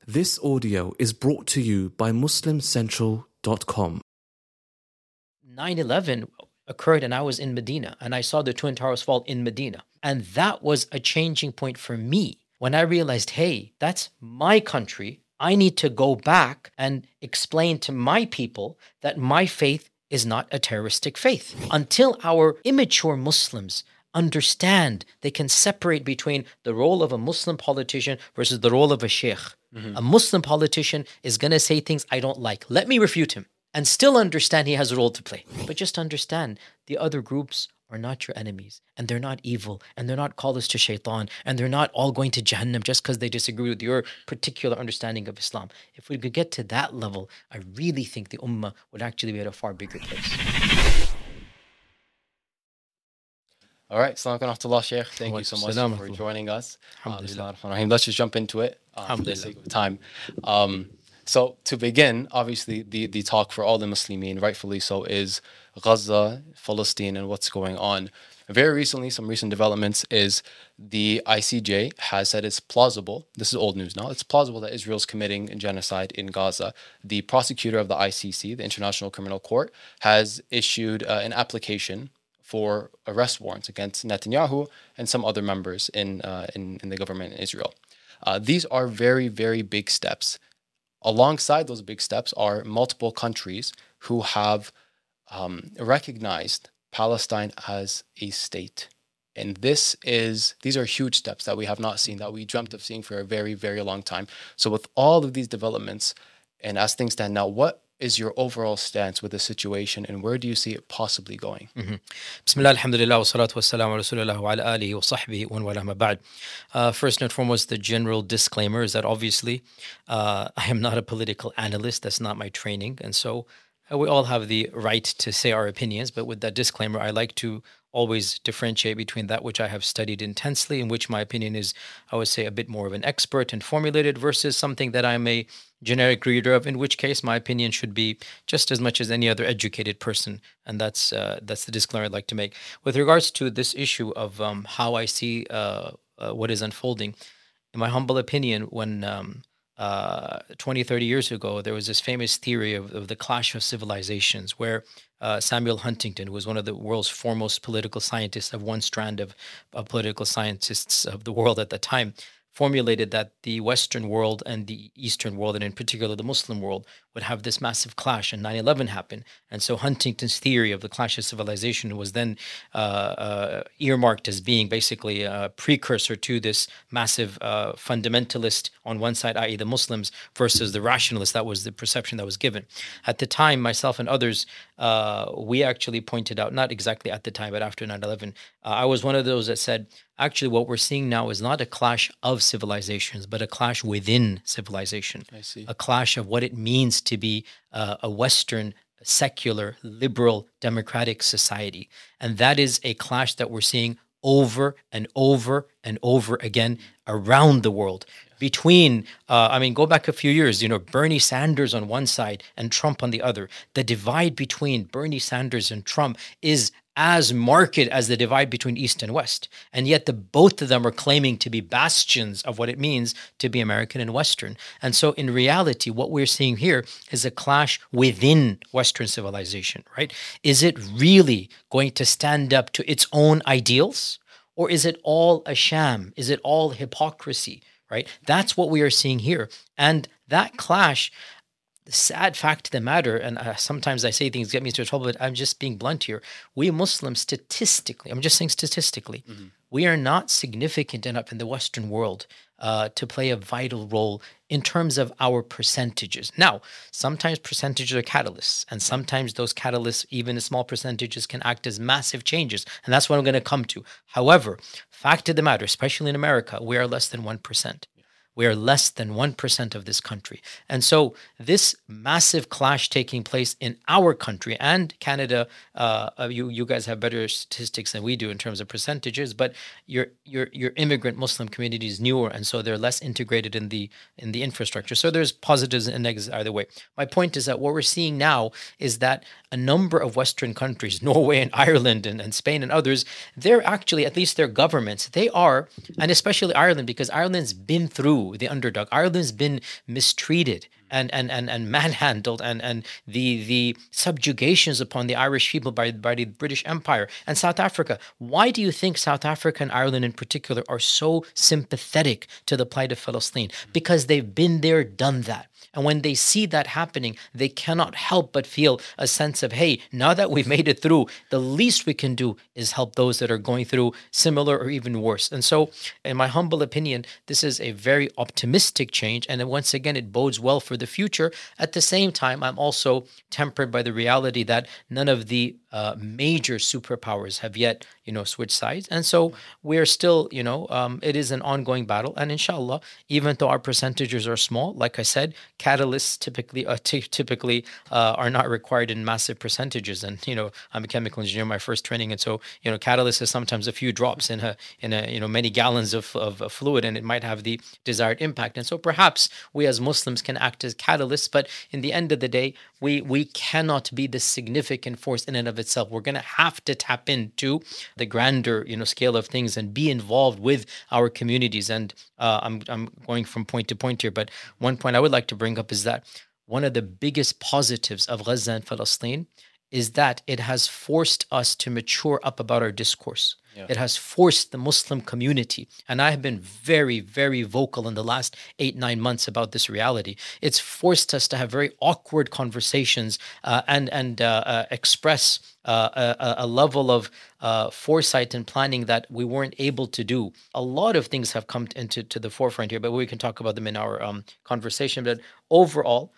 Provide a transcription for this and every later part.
This audio is brought to you by MuslimCentral.com. 9/11 occurred and I was in Medina and I saw the Twin Towers fall in Medina. And that was a changing point for me when I realized, hey, that's my country. I need to go back and explain to my people that my faith is not a terroristic faith. Until our immature Muslims understand they can separate between the role of a Muslim politician versus the role of a sheikh. A Muslim politician is going to say things I don't like. Let me refute him and still understand he has a role to play. But just understand the other groups are not your enemies and they're not evil and they're not callers to shaitan and they're not all going to Jahannam just because they disagree with your particular understanding of Islam. If we could get to that level, I really think the ummah would actually be at a far bigger place. All right, Assalamu alaikum, Sheikh. Thank you so much for joining us. Let's just jump into it for the sake of time. So to begin, obviously the talk for all the Muslimin, rightfully so, is Gaza, Palestine, and what's going on. Very recently, some recent developments is the ICJ has said it's plausible, this is old news now, it's plausible that Israel's committing genocide in Gaza. The prosecutor of the ICC, the International Criminal Court, has issued an application for arrest warrants against Netanyahu and some other members in the government in Israel. These are very, very big steps. Alongside those big steps are multiple countries who have recognized Palestine as a state. And these are huge steps that we have not seen, that we dreamt of seeing for a very, very long time. So with all of these developments, and as things stand now, what is your overall stance with the situation and where do you see it possibly going? Bismillah, alhamdulillah, wa salatu wa salam wa rasulullah wa ala alihi wa sahbihi wa wala ma ba'd. First and foremost, the general disclaimer is that obviously I am not a political analyst. That's not my training. And so we all have the right to say our opinions. But with that disclaimer, I like to always differentiate between that which I have studied intensely, in which my opinion is, I would say, a bit more of an expert and formulated, versus something that I'm a generic reader of, in which case my opinion should be just as much as any other educated person. And that's the disclaimer I'd like to make. With regards to this issue of how I see what is unfolding, in my humble opinion, when 20, 30 years ago, there was this famous theory of the clash of civilizations where Samuel Huntington, who was one of the world's foremost political scientists of one strand of political scientists of the world at the time, formulated that the Western world and the Eastern world, and in particular the Muslim world, would have this massive clash, and 9/11 happened. And so Huntington's theory of the clash of civilization was then earmarked as being basically a precursor to this massive fundamentalist on one side, i.e. the Muslims, versus the rationalists. That was the perception that was given. At the time, myself and others, we actually pointed out, not exactly at the time, but after 9/11, I was one of those that said, actually, what we're seeing now is not a clash of civilizations, but a clash within civilization. I see. A clash of what it means to be a Western, secular, liberal, democratic society. And that is a clash that we're seeing over and over and over again around the world. Between, go back a few years, Bernie Sanders on one side and Trump on the other. The divide between Bernie Sanders and Trump is as marked as the divide between East and West. And yet both of them are claiming to be bastions of what it means to be American and Western. And so in reality, what we're seeing here is a clash within Western civilization, right? Is it really going to stand up to its own ideals? Or is it all a sham? Is it all hypocrisy, right? That's what we are seeing here. And that clash, the sad fact of the matter, and sometimes I say things get me into trouble, but I'm just being blunt here. We Muslims statistically, I'm just saying statistically, we are not significant enough in the Western world to play a vital role in terms of our percentages. Now, sometimes percentages are catalysts, and sometimes those catalysts, even small percentages, can act as massive changes. And that's what I'm going to come to. However, fact of the matter, especially in America, we are less than 1%. We are less than 1% of this country. And so this massive clash taking place in our country and Canada, you guys have better statistics than we do in terms of percentages, but your immigrant Muslim community is newer, and so they're less integrated in the infrastructure. So there's positives and negatives either way. My point is that what we're seeing now is that a number of Western countries, Norway and Ireland and Spain and others, they're actually, at least their governments, they are, and especially Ireland, because Ireland's been through through the underdog. Ireland's been mistreated and manhandled, and the subjugations upon the Irish people by the British Empire. And South Africa. Why do you think South Africa and Ireland in particular are so sympathetic to the plight of Palestine? Because they've been there, done that. And when they see that happening, they cannot help but feel a sense of, hey, now that we've made it through, the least we can do is help those that are going through similar or even worse. And so, in my humble opinion, this is a very optimistic change. And once again, it bodes well for the future. At the same time, I'm also tempered by the reality that none of the major superpowers have yet, switched sides. And so we're still, it is an ongoing battle. And inshallah, even though our percentages are small, like I said, catalysts typically are not required in massive percentages. And, I'm a chemical engineer, my first training. And so, catalyst is sometimes a few drops in a many gallons of fluid, and it might have the desired impact. And so perhaps we as Muslims can act as catalysts, but in the end of the day, we cannot be the significant force in and of itself. We're going to have to tap into the grander, scale of things and be involved with our communities. And I'm going from point to point here, but one point I would like to bring up is that one of the biggest positives of Gaza and Palestine is that it has forced us to mature up about our discourse. Yeah. It has forced the Muslim community, and I have been very, very vocal in the last 8-9 months about this reality. It's forced us to have very awkward conversations and express a level of foresight and planning that we weren't able to do. A lot of things have come into the forefront here, but we can talk about them in our conversation. But overall,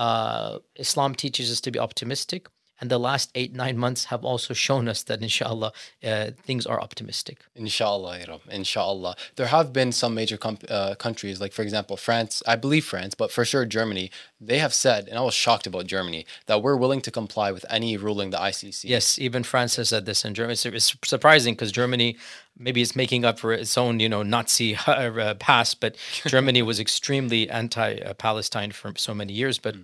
Islam teaches us to be optimistic. And the last 8-9 months have also shown us that, inshallah, things are optimistic. Inshallah, ya Rab, inshallah. There have been some major countries, like, for example, France, I believe France, but for sure Germany, they have said, and I was shocked about Germany, that we're willing to comply with any ruling the ICC. Yes, even France has said this in Germany. It's surprising because Germany maybe is making up for its own, Nazi past, but Germany was extremely anti-Palestine for so many years, but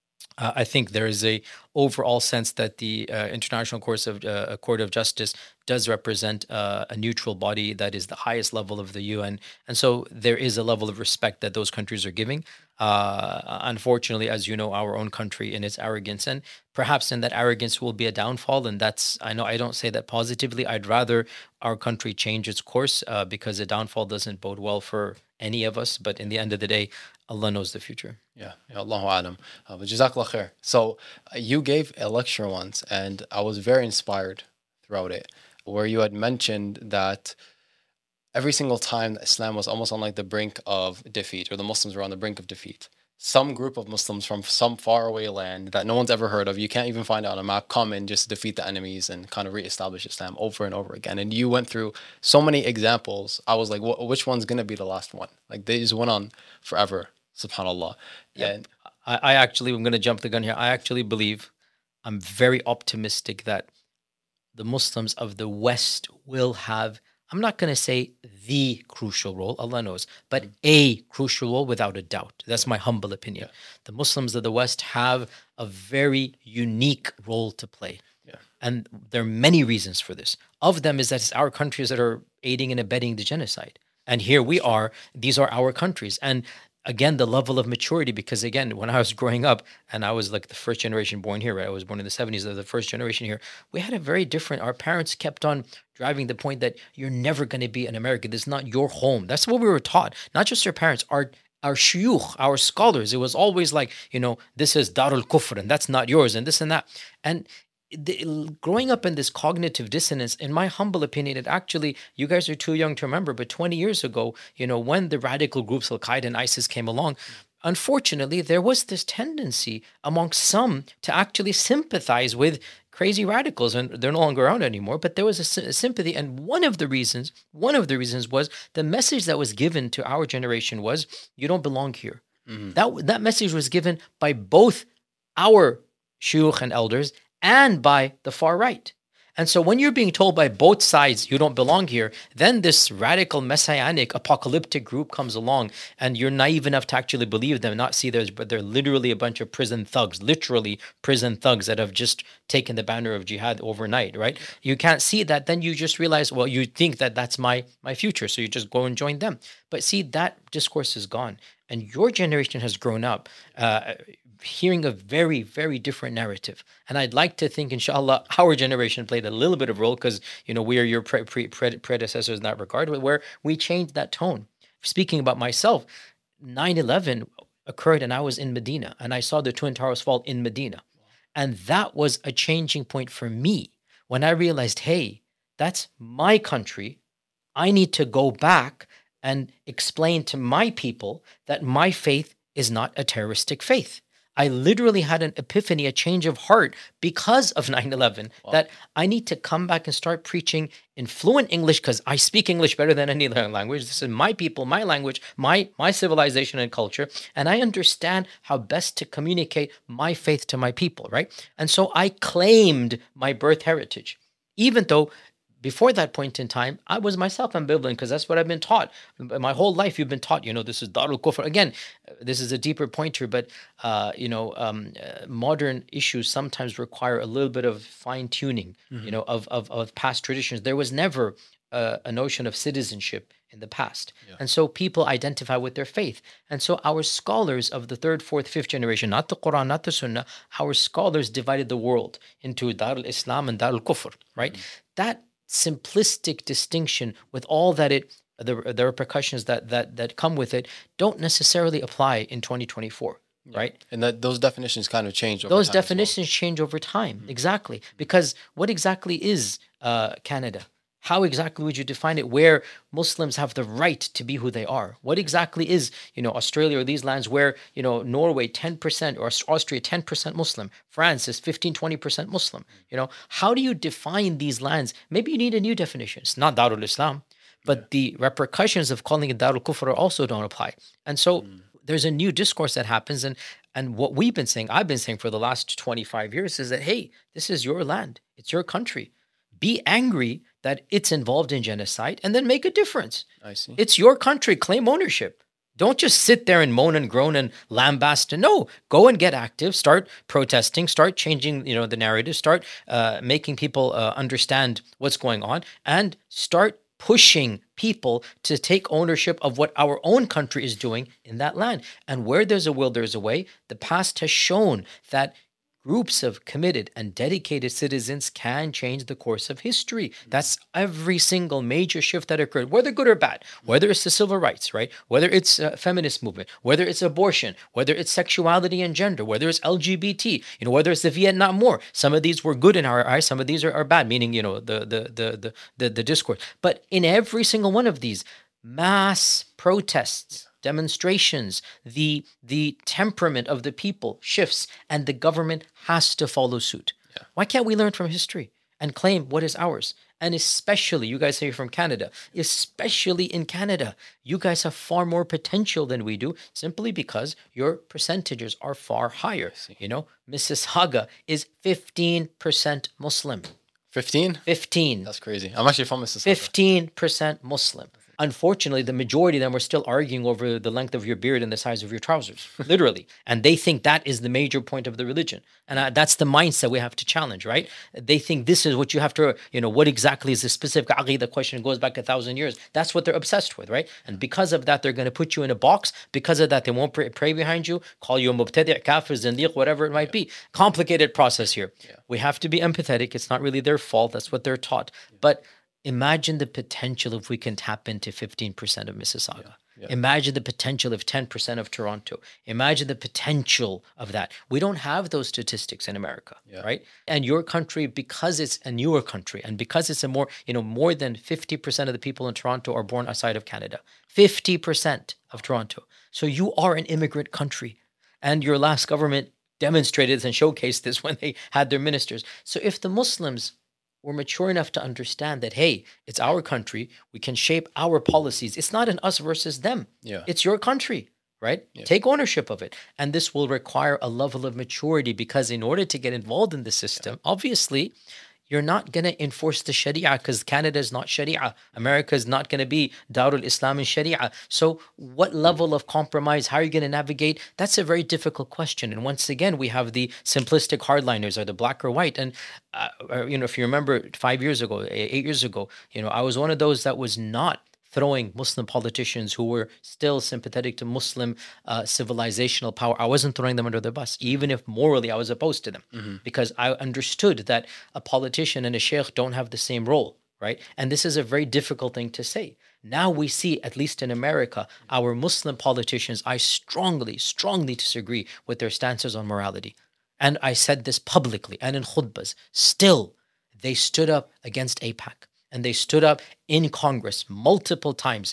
I think there is a overall sense that the International Court of Justice does represent a neutral body that is the highest level of the UN. And so there is a level of respect that those countries are giving. Unfortunately, as you know, our own country in its arrogance, and perhaps in that arrogance will be a downfall. And I know I don't say that positively. I'd rather our country change its course because a downfall doesn't bode well for any of us. But in the end of the day, Allah knows the future. Yeah, Allahu alam. Jazakallah khair. So you gave a lecture once, and I was very inspired throughout it, where you had mentioned that every single time that Islam was almost on like the brink of defeat, or the Muslims were on the brink of defeat, some group of Muslims from some faraway land that no one's ever heard of, you can't even find it on a map, come and just defeat the enemies and kind of reestablish Islam over and over again. And you went through so many examples. I was like, which one's going to be the last one? Like, they just went on forever, subhanAllah. Yep. And I actually, I'm going to jump the gun here. I actually believe, I'm very optimistic that the Muslims of the West will have, I'm not going to say the crucial role, Allah knows, but a crucial role without a doubt. That's my humble opinion. Yeah. The Muslims of the West have a very unique role to play. Yeah. And there are many reasons for this. Of them is that it's our countries that are aiding and abetting the genocide. And here we are, these are our countries. And again, the level of maturity, because again, when I was growing up, and I was like the first generation born here, right? I was born in the 70s, the first generation here. We had a very different, our parents kept on driving the point that you're never going to be an American. This is not your home. That's what we were taught. Not just our parents, our shuyukh, our scholars. It was always like, this is Darul Kufr, and that's not yours, and this and that. And growing up in this cognitive dissonance, in my humble opinion, it actually, you guys are too young to remember, but 20 years ago, when the radical groups Al-Qaeda and ISIS came along, unfortunately, there was this tendency amongst some to actually sympathize with crazy radicals, and they're no longer around anymore, but there was a sympathy. And one of the reasons was the message that was given to our generation was, you don't belong here. Mm-hmm. That message was given by both our shuyukh and elders and by the far right. And so when you're being told by both sides you don't belong here, then this radical messianic apocalyptic group comes along, and you're naive enough to actually believe them, not see theirs, but they're literally a bunch of prison thugs, literally prison thugs that have just taken the banner of jihad overnight, right? You can't see that. Then you just realize, well, you think that that's my future, so you just go and join them. But see, that discourse is gone, and your generation has grown up hearing a very, very different narrative. And I'd like to think, inshallah, our generation played a little bit of role, because, we are your predecessors in that regard, where we changed that tone. Speaking about myself, 9/11 occurred and I was in Medina, and I saw the Twin Towers fall in Medina. And that was a changing point for me when I realized, hey, that's my country. I need to go back and explain to my people that my faith is not a terroristic faith. I literally had an epiphany, a change of heart because of 9/11, that I need to come back and start preaching in fluent English, because I speak English better than any other language. This is my people, my language, my civilization and culture. And I understand how best to communicate my faith to my people, right? And so I claimed my birth heritage, even though before that point in time, I was myself ambivalent, because that's what I've been taught. My whole life, you've been taught, this is Darul Kufr. Again, this is a deeper pointer, but, modern issues sometimes require a little bit of fine tuning, of past traditions. There was never a notion of citizenship in the past. Yeah. And so people identify with their faith. And so our scholars of the 3rd, 4th, 5th generation, not the Quran, not the Sunnah, our scholars divided the world into Darul Islam and Darul Kufr, right? That simplistic distinction, with all that the repercussions that come with it, don't necessarily apply in 2024, right? And that those definitions kind of change over those time. Definitions change over time, exactly. Because what exactly is Canada? How exactly would you define it, where Muslims have the right to be who they are? What exactly is, Australia or these lands where, Norway 10% or Austria 10% Muslim, France is 15-20% Muslim? How do you define these lands? Maybe you need a new definition. It's not Darul Islam, but the repercussions of calling it Darul Kufr also don't apply. And so there's a new discourse that happens, and what I've been saying for the last 25 years is that, hey, this is your land. It's your country. Be angry that it's involved in genocide, and then make a difference. I see. It's your country. Claim ownership. Don't just sit there and moan and groan and lambast. No, go and get active. Start protesting. Start changing, the narrative. Start making people understand what's going on, and start pushing people to take ownership of what our own country is doing in that land. And where there's a will, there's a way. The past has shown that groups of committed and dedicated citizens can change the course of history. That's every single major shift that occurred, whether good or bad, whether it's the civil rights, right? Whether it's a feminist movement, whether it's abortion, whether it's sexuality and gender, whether it's LGBT, whether it's the Vietnam War. Some of these were good in our eyes, some of these are bad, meaning, the discourse. But in every single one of these, mass protests, demonstrations, the temperament of the people shifts, and the government has to follow suit. Yeah. Why can't we learn from history and claim what is ours? And especially, you guys say you're from Canada, especially in Canada, you guys have far more potential than we do, simply because your percentages are far higher. Mississauga is 15% Muslim. 15? 15. That's crazy. I'm actually from Mississauga. 15% Muslim. Unfortunately, the majority of them are still arguing over the length of your beard and the size of your trousers, literally. And they think that is the major point of the religion. And that's the mindset we have to challenge, right? They think this is what you have to, what exactly is the specific aqidah question goes back 1,000 years. That's what they're obsessed with, right? And because of that, they're going to put you in a box. Because of that, they won't pray behind you, call you a mubtadi', kafir, zindiq, whatever it might be. Complicated process here. Yeah. We have to be empathetic. It's not really their fault. That's what they're taught. But imagine the potential if we can tap into 15% of Mississauga. Yeah. Imagine the potential of 10% of Toronto. Imagine the potential of that. We don't have those statistics in America, right? And your country, because it's a newer country, and because it's a more than 50% of the people in Toronto are born outside of Canada. 50% of Toronto. So you are an immigrant country. And your last government demonstrated this and showcased this when they had their ministers. So if the Muslims we're mature enough to understand that, hey, it's our country. We can shape our policies. It's not an us versus them. Yeah. It's your country, right? Yeah. Take ownership of it. And this will require a level of maturity, because in order to get involved in the system, obviously, you're not going to enforce the Sharia because Canada is not Sharia. America is not going to be Darul Islam and Sharia. So what level of compromise, how are you going to navigate? That's a very difficult question. And once again, we have the simplistic hardliners, are the black or white. And, if you remember 5 years ago, 8 years ago, I was one of those that was not throwing Muslim politicians who were still sympathetic to Muslim civilizational power. I wasn't throwing them under the bus, even if morally I was opposed to them, because I understood that a politician and a sheikh don't have the same role, right? And this is a very difficult thing to say. Now we see, at least in America, our Muslim politicians, I strongly, strongly disagree with their stances on morality. And I said this publicly and in khutbahs. Still, they stood up against AIPAC. And they stood up in Congress multiple times,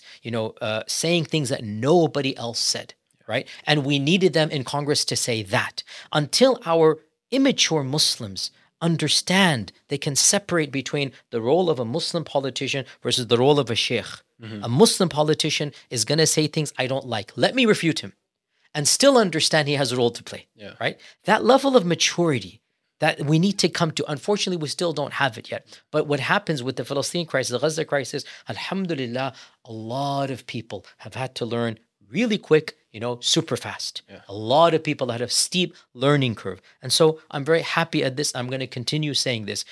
saying things that nobody else said, right? And we needed them in Congress to say that. Until our immature Muslims understand they can separate between the role of a Muslim politician versus the role of a sheikh. A Muslim politician is going to say things I don't like. Let me refute him and still understand he has a role to play, right? That level of maturity that we need to come to. Unfortunately, we still don't have it yet. But what happens with the Palestinian crisis, the Gaza crisis, alhamdulillah, a lot of people have had to learn really quick, super fast. A lot of people that have steep learning curve. And so I'm very happy at this. I'm going to continue saying this.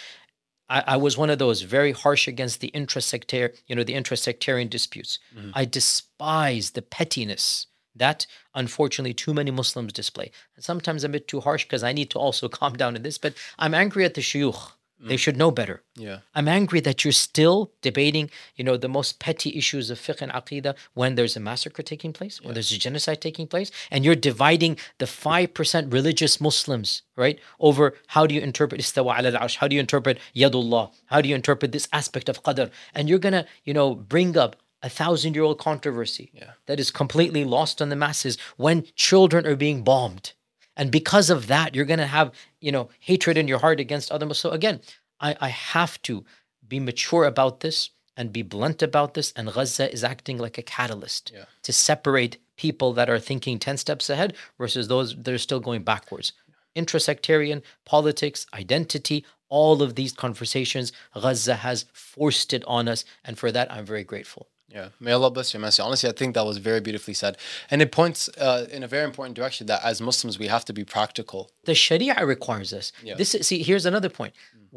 I was one of those very harsh against the intrasectarian disputes. I despise the pettiness that, unfortunately, too many Muslims display. And sometimes I'm a bit too harsh because I need to also calm down in this, but I'm angry at the shuyukh. They should know better. I'm angry that you're still debating, the most petty issues of fiqh and aqidah when there's a massacre taking place, when there's a genocide taking place, and you're dividing the 5% religious Muslims, right, over how do you interpret istawa ala al-arsh, how do you interpret yadullah, how do you interpret this aspect of qadr, and you're going to, bring up 1,000-year-old controversy that is completely lost on the masses when children are being bombed. And because of that, you're going to have, hatred in your heart against others. So again, I have to be mature about this and be blunt about this. And Gaza is acting like a catalyst to separate people that are thinking 10 steps ahead versus those that are still going backwards. Intrasectarian, politics, identity, all of these conversations, Gaza has forced it on us. And for that, I'm very grateful. Yeah, may Allah bless your message. Honestly, I think that was very beautifully said. And it points in a very important direction that as Muslims, we have to be practical. The Sharia requires us. Here's another point.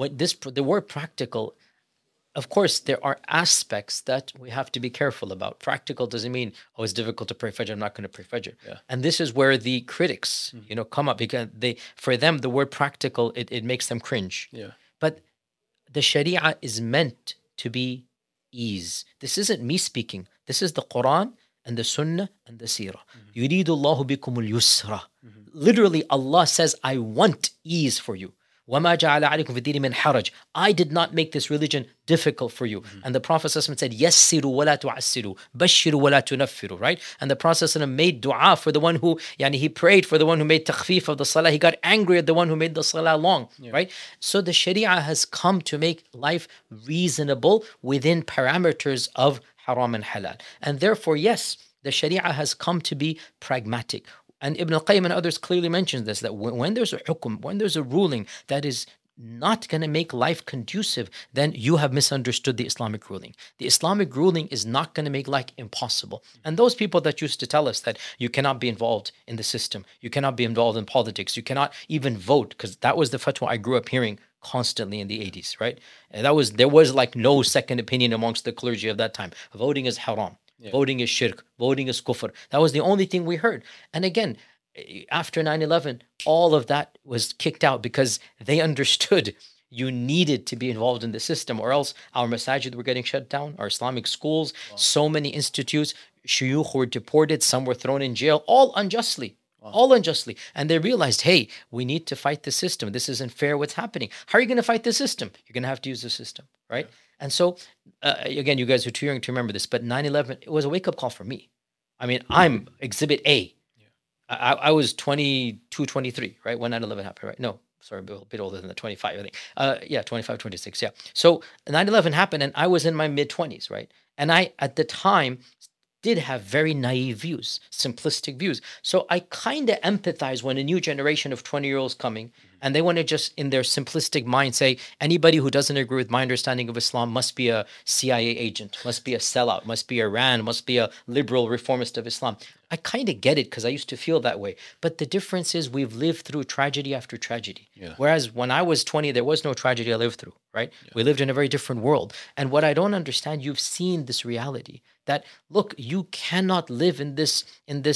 The word practical, of course, there are aspects that we have to be careful about. Practical doesn't mean, it's difficult to pray Fajr, I'm not going to pray Fajr. And this is where the critics, come up, because for them, the word practical, it makes them cringe. But the Sharia is meant to be ease. This isn't me speaking. This is the Quran and the Sunnah and the Seerah. يُرِيدُ اللَّهُ بِكُمُ الْيُسْرَ. Literally, Allah says, I want ease for you. وَمَا جَعَلَ عَلَيْكُمْ فِي الدِّينِ مِنْ حَرَجٍ. I did not make this religion difficult for you. And the Prophet ﷺ said, يَسِّرُوا وَلَا تُعَسِّرُوا بَشِّرُوا وَلَا تُنَفِّرُوا, right? And the Prophet ﷺ made dua for the one who, he prayed for the one who made takhfif of the salah. He got angry at the one who made the salah long, right? So the Sharia has come to make life reasonable within parameters of haram and halal. And therefore, yes, the Sharia has come to be pragmatic. And Ibn al-Qayyim and others clearly mention this, that when there's a hukum, when there's a ruling that is not going to make life conducive, then you have misunderstood the Islamic ruling. The Islamic ruling is not going to make life impossible. And those people that used to tell us that you cannot be involved in the system, you cannot be involved in politics, you cannot even vote, because that was the fatwa I grew up hearing constantly in the 80s, right? And there was like no second opinion amongst the clergy of that time. Voting is haram. Voting is shirk. Voting is kufr. That was the only thing we heard. And again, after 9/11, all of that was kicked out because they understood you needed to be involved in the system, or else our masajid were getting shut down, our Islamic schools, so many institutes, shuyukh were deported, some were thrown in jail, all unjustly. All unjustly. And they realized, hey, we need to fight the system. This isn't fair what's happening. How are you going to fight the system? You're going to have to use the system, right? And so, again, you guys are too young to remember this, but 9/11, it was a wake-up call for me. I mean, I'm Exhibit A. I was 22, 23, right, when 9/11 happened, right? No, sorry, a bit older than the 25, I think. 25, 26, yeah. So 9/11 happened, and I was in my mid-20s, right? And I, at the time, did have very naive views, simplistic views. So I kind of empathize when a new generation of 20-year-olds coming and they want to just, in their simplistic mind, say anybody who doesn't agree with my understanding of Islam must be a CIA agent, must be a sellout, must be Iran, must be a liberal reformist of Islam. I kind of get it because I used to feel that way. But the difference is we've lived through tragedy after tragedy. Yeah. Whereas when I was 20, there was no tragedy I lived through, right? Yeah. We lived in a very different world. And what I don't understand, you've seen this reality that, look, you cannot live in this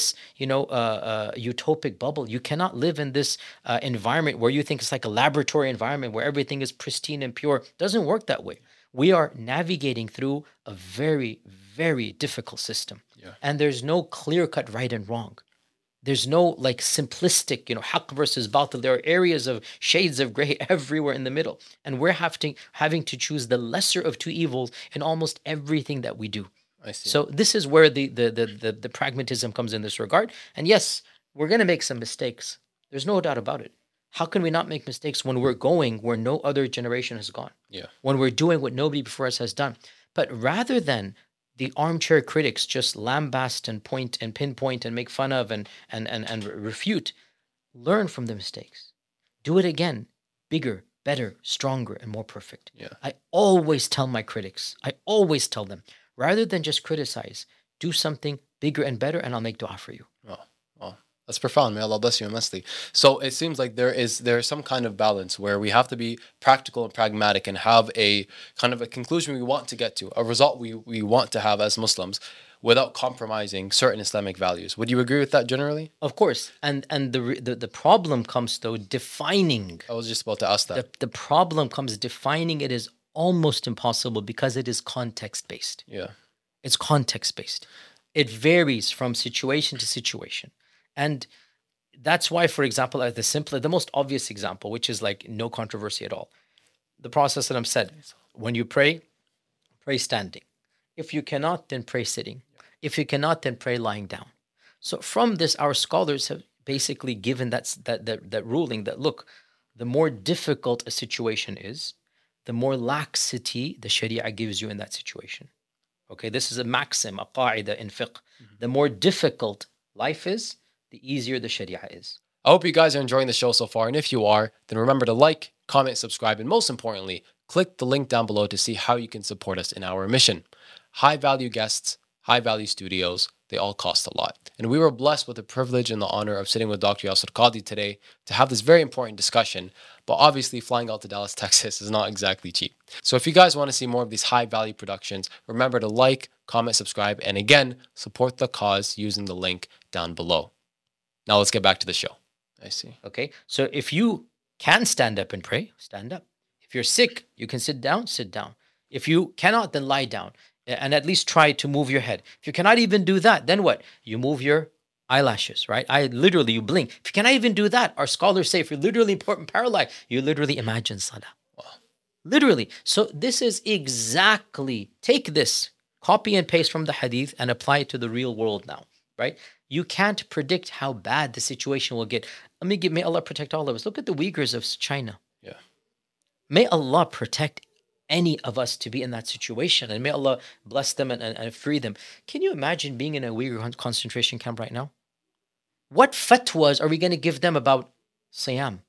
utopic bubble. You cannot live in this environment where you think it's like a laboratory environment where everything is pristine and pure. It doesn't work that way. We are navigating through a very, very difficult system. Yeah. And there's no clear-cut right and wrong. There's no like simplistic, haqq versus batil. There are areas of shades of gray everywhere in the middle. And we're having to choose the lesser of two evils in almost everything that we do. I see. So this is where the pragmatism comes in this regard. And yes, we're going to make some mistakes. There's no doubt about it. How can we not make mistakes when we're going where no other generation has gone? Yeah. When we're doing what nobody before us has done. But rather than the armchair critics just lambast and point and pinpoint and make fun of and refute, learn from the mistakes. Do it again, bigger, better, stronger, and more perfect. Yeah. I always tell my critics, rather than just criticize, do something bigger and better, and I'll make dua for you. Oh, that's profound. May Allah bless you immensely. So it seems like there is some kind of balance where we have to be practical and pragmatic and have a kind of a conclusion we want to get to, a result we want to have as Muslims, without compromising certain Islamic values. Would you agree with that generally? Of course. And the problem comes, though, defining. I was just about to ask that. The problem comes defining it is almost impossible because it is context-based. Yeah. It's context-based. It varies from situation to situation. And that's why, for example, the most obvious example, which is like no controversy at all, the process that I'm said, when you pray standing. If you cannot, then pray sitting. If you cannot, then pray lying down. So from this, our scholars have basically given that ruling that, look, the more difficult a situation is, the more laxity the Sharia gives you in that situation. Okay, this is a maxim, a qaida in fiqh. The more difficult life is, the easier the Sharia is. I hope you guys are enjoying the show so far. And if you are, then remember to like, comment, subscribe, and most importantly, click the link down below to see how you can support us in our mission. High-value guests, high-value studios, they all cost a lot. And we were blessed with the privilege and the honor of sitting with Dr. Yasir Qadhi today to have this very important discussion. But obviously, flying out to Dallas, Texas is not exactly cheap. So if you guys want to see more of these high-value productions, remember to like, comment, subscribe, and again, support the cause using the link down below. Now let's get back to the show. I see. Okay, so if you can stand up and pray, stand up. If you're sick, you can sit down, sit down. If you cannot, then lie down and at least try to move your head. If you cannot even do that, then what? You move your eyelashes, right? You blink. If you cannot even do that, our scholars say if you're literally paralyzed, you literally imagine salah. Wow. Literally. So this is exactly, take this, copy and paste from the hadith and apply it to the real world now, right? You can't predict how bad the situation will get. May Allah protect all of us. Look at the Uyghurs of China. Yeah. May Allah protect any of us to be in that situation. And may Allah bless them and free them. Can you imagine being in a Uyghur concentration camp right now? What fatwas are we going to give them about siyam?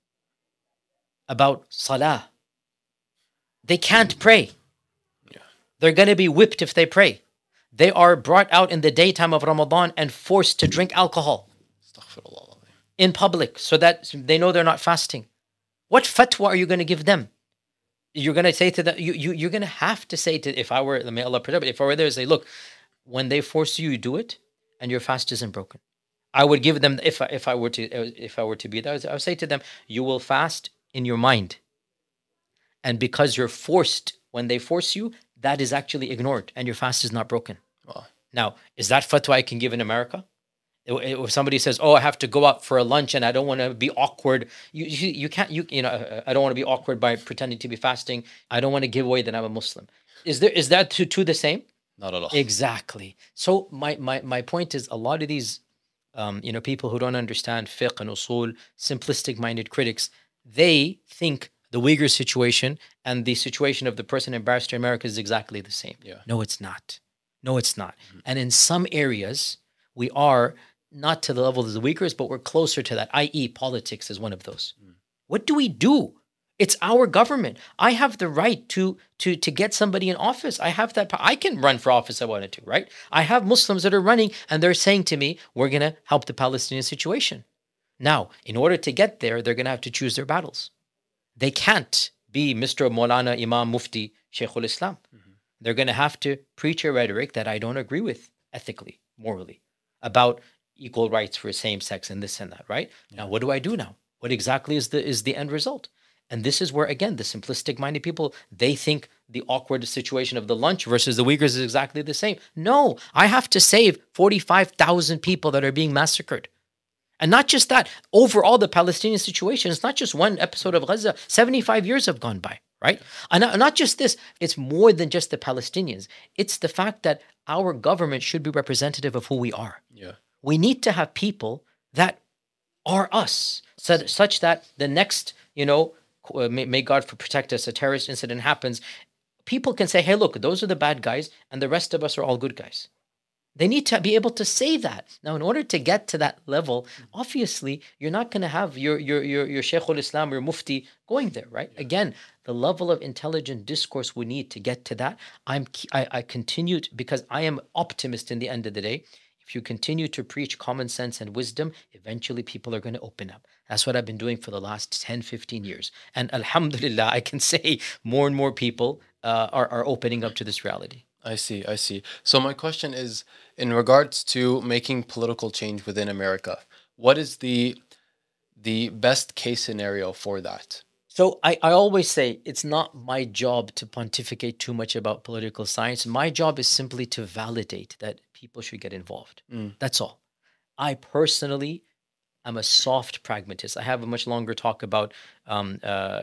About salah? They can't pray. Yeah. They're going to be whipped if they pray. They are brought out in the daytime of Ramadan and forced to drink alcohol in public so that they know they're not fasting. What fatwa are you going to give them? You're going to say to them, you're going to have to say to, if I were, may Allah protect, if I were there, say, look, when they force you, you do it and your fast isn't broken. I would give them, if I were to be there, I would say to them, you will fast in your mind. And because you're forced, when they force you, that is actually ignored and your fast is not broken. Wow. Now, is that fatwa I can give in America? If somebody says, oh, I have to go out for a lunch and I don't want to be awkward, you can't, I don't want to be awkward by pretending to be fasting. I don't want to give away that I'm a Muslim. Is that two the same? Not at all. Exactly. So my point is a lot of these, people who don't understand fiqh and usul, simplistic-minded critics, they think the Uyghur situation and the situation of the person embarrassed in America is exactly the same. Yeah. No, it's not. No, it's not. And in some areas, we are not to the level of the Uyghurs, but we're closer to that, i.e. politics is one of those. What do we do? It's our government. I have the right to get somebody in office. I have that. I can run for office if I wanted to, right? I have Muslims that are running and they're saying to me, we're going to help the Palestinian situation. Now, in order to get there, they're going to have to choose their battles. They can't be Mr. Maulana Imam Mufti Shaykhul Islam. They're going to have to preach a rhetoric that I don't agree with ethically, morally, about equal rights for same sex and this and that, right? Now, what do I do now? What exactly is the end result? And this is where, again, the simplistic-minded people, they think the awkward situation of the lunch versus the Uyghurs is exactly the same. No, I have to save 45,000 people that are being massacred. And not just that, overall, the Palestinian situation, it's not just one episode of Gaza. 75 years have gone by, right? And not just this, it's more than just the Palestinians. It's the fact that our government should be representative of who we are. Yeah. We need to have people that are us, such that the next, may God protect us, a terrorist incident happens, people can say, hey, look, those are the bad guys, and the rest of us are all good guys. They need to be able to say that. Now, in order to get to that level, obviously, you're not going to have your Shaykhul Islam or Mufti going there, right? Yeah. Again, the level of intelligent discourse we need to get to that, I continue to, because I am optimist in the end of the day. If you continue to preach common sense and wisdom, eventually people are going to open up. That's what I've been doing for the last 10, 15 years. And alhamdulillah, I can say more and more people are opening up to this reality. I see. So my question is, in regards to making political change within America, what is the best case scenario for that? So I always say it's not my job to pontificate too much about political science. My job is simply to validate that people should get involved. That's all. I personally am a soft pragmatist. I have a much longer talk about on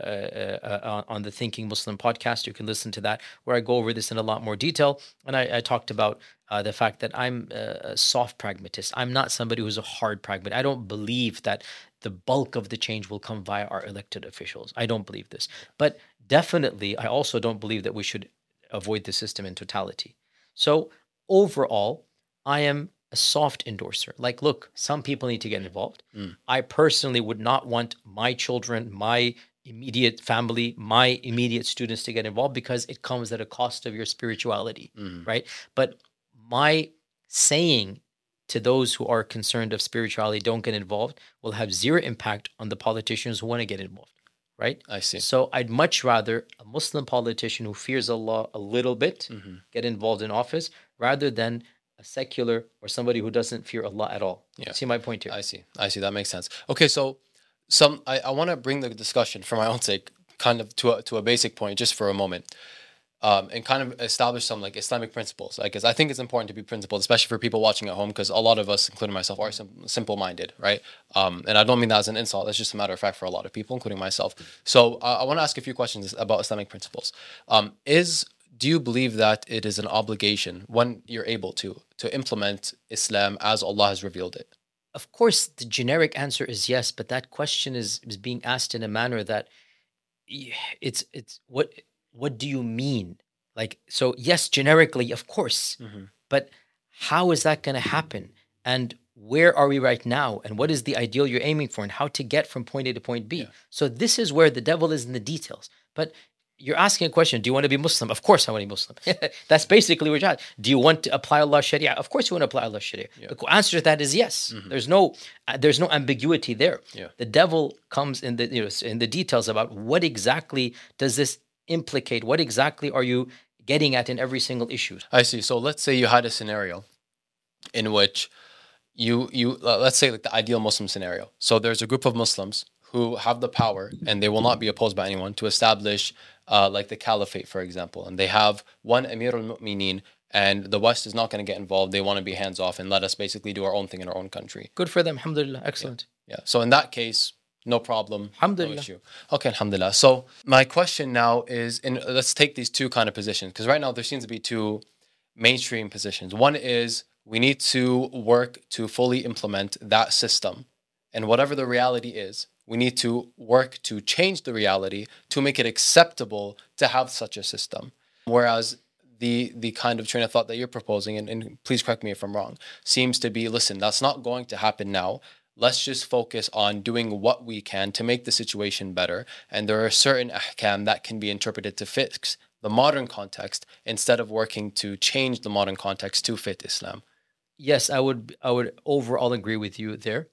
the Thinking Muslim podcast. You can listen to that, where I go over this in a lot more detail. And I talked about the fact that I'm a soft pragmatist. I'm not somebody who's a hard pragmatist. I don't believe that the bulk of the change will come via our elected officials. I don't believe this. But definitely, I also don't believe that we should avoid the system in totality. So overall, I am a soft endorser. Like, look, some people need to get involved. I personally would not want my children, my immediate family, my immediate students to get involved, because it comes at a cost of your spirituality, right? But my saying to those who are concerned of spirituality, don't get involved, will have zero impact on the politicians who want to get involved, right? I see. So I'd much rather a Muslim politician who fears Allah a little bit get involved in office, rather than a secular or somebody who doesn't fear Allah at all. Yeah. See my point here? I see. That makes sense. Okay, so I want to bring the discussion, for my own sake, kind of to a basic point, just for a moment. And kind of establish some like Islamic principles. Because I think it's important to be principled, especially for people watching at home, because a lot of us, including myself, are simple-minded, right? And I don't mean that as an insult. That's just a matter of fact for a lot of people, including myself. So I want to ask a few questions about Islamic principles. Do you believe that it is an obligation, when you're able to implement Islam as Allah has revealed it? Of course, the generic answer is yes, but that question is being asked in a manner that it's what do you mean? Like, so yes, generically, of course, but how is that going to happen? And where are we right now? And what is the ideal you're aiming for, and how to get from point A to point B? Yeah. So this is where the devil is in the details. But you're asking a question, do you want to be Muslim? Of course I want to be Muslim. That's basically what you're asking. Do you want to apply Allah's Sharia? Of course you want to apply Allah's Sharia. Yeah. The answer to that is yes. There's no ambiguity there. Yeah. The devil comes in the details about what exactly does this implicate? What exactly are you getting at in every single issue? I see. So let's say you had a scenario in which you let's say like the ideal Muslim scenario. So there's a group of Muslims who have the power, and they will not be opposed by anyone, to establish like the caliphate, for example. And they have one Amir al-Mu'mineen, and the West is not going to get involved. They want to be hands off and let us basically do our own thing in our own country. Good for them. Alhamdulillah. Excellent. Yeah. So in that case, no problem. Alhamdulillah. No issue. Okay, alhamdulillah. So my question now is, let's take these two kind of positions, because right now there seems to be two mainstream positions. One is we need to work to fully implement that system, and whatever the reality is, we need to work to change the reality to make it acceptable to have such a system. Whereas the kind of train of thought that you're proposing, and please correct me if I'm wrong, seems to be, listen, that's not going to happen now. Let's just focus on doing what we can to make the situation better. And there are certain ahkam that can be interpreted to fix the modern context instead of working to change the modern context to fit Islam. Yes, I would overall agree with you there.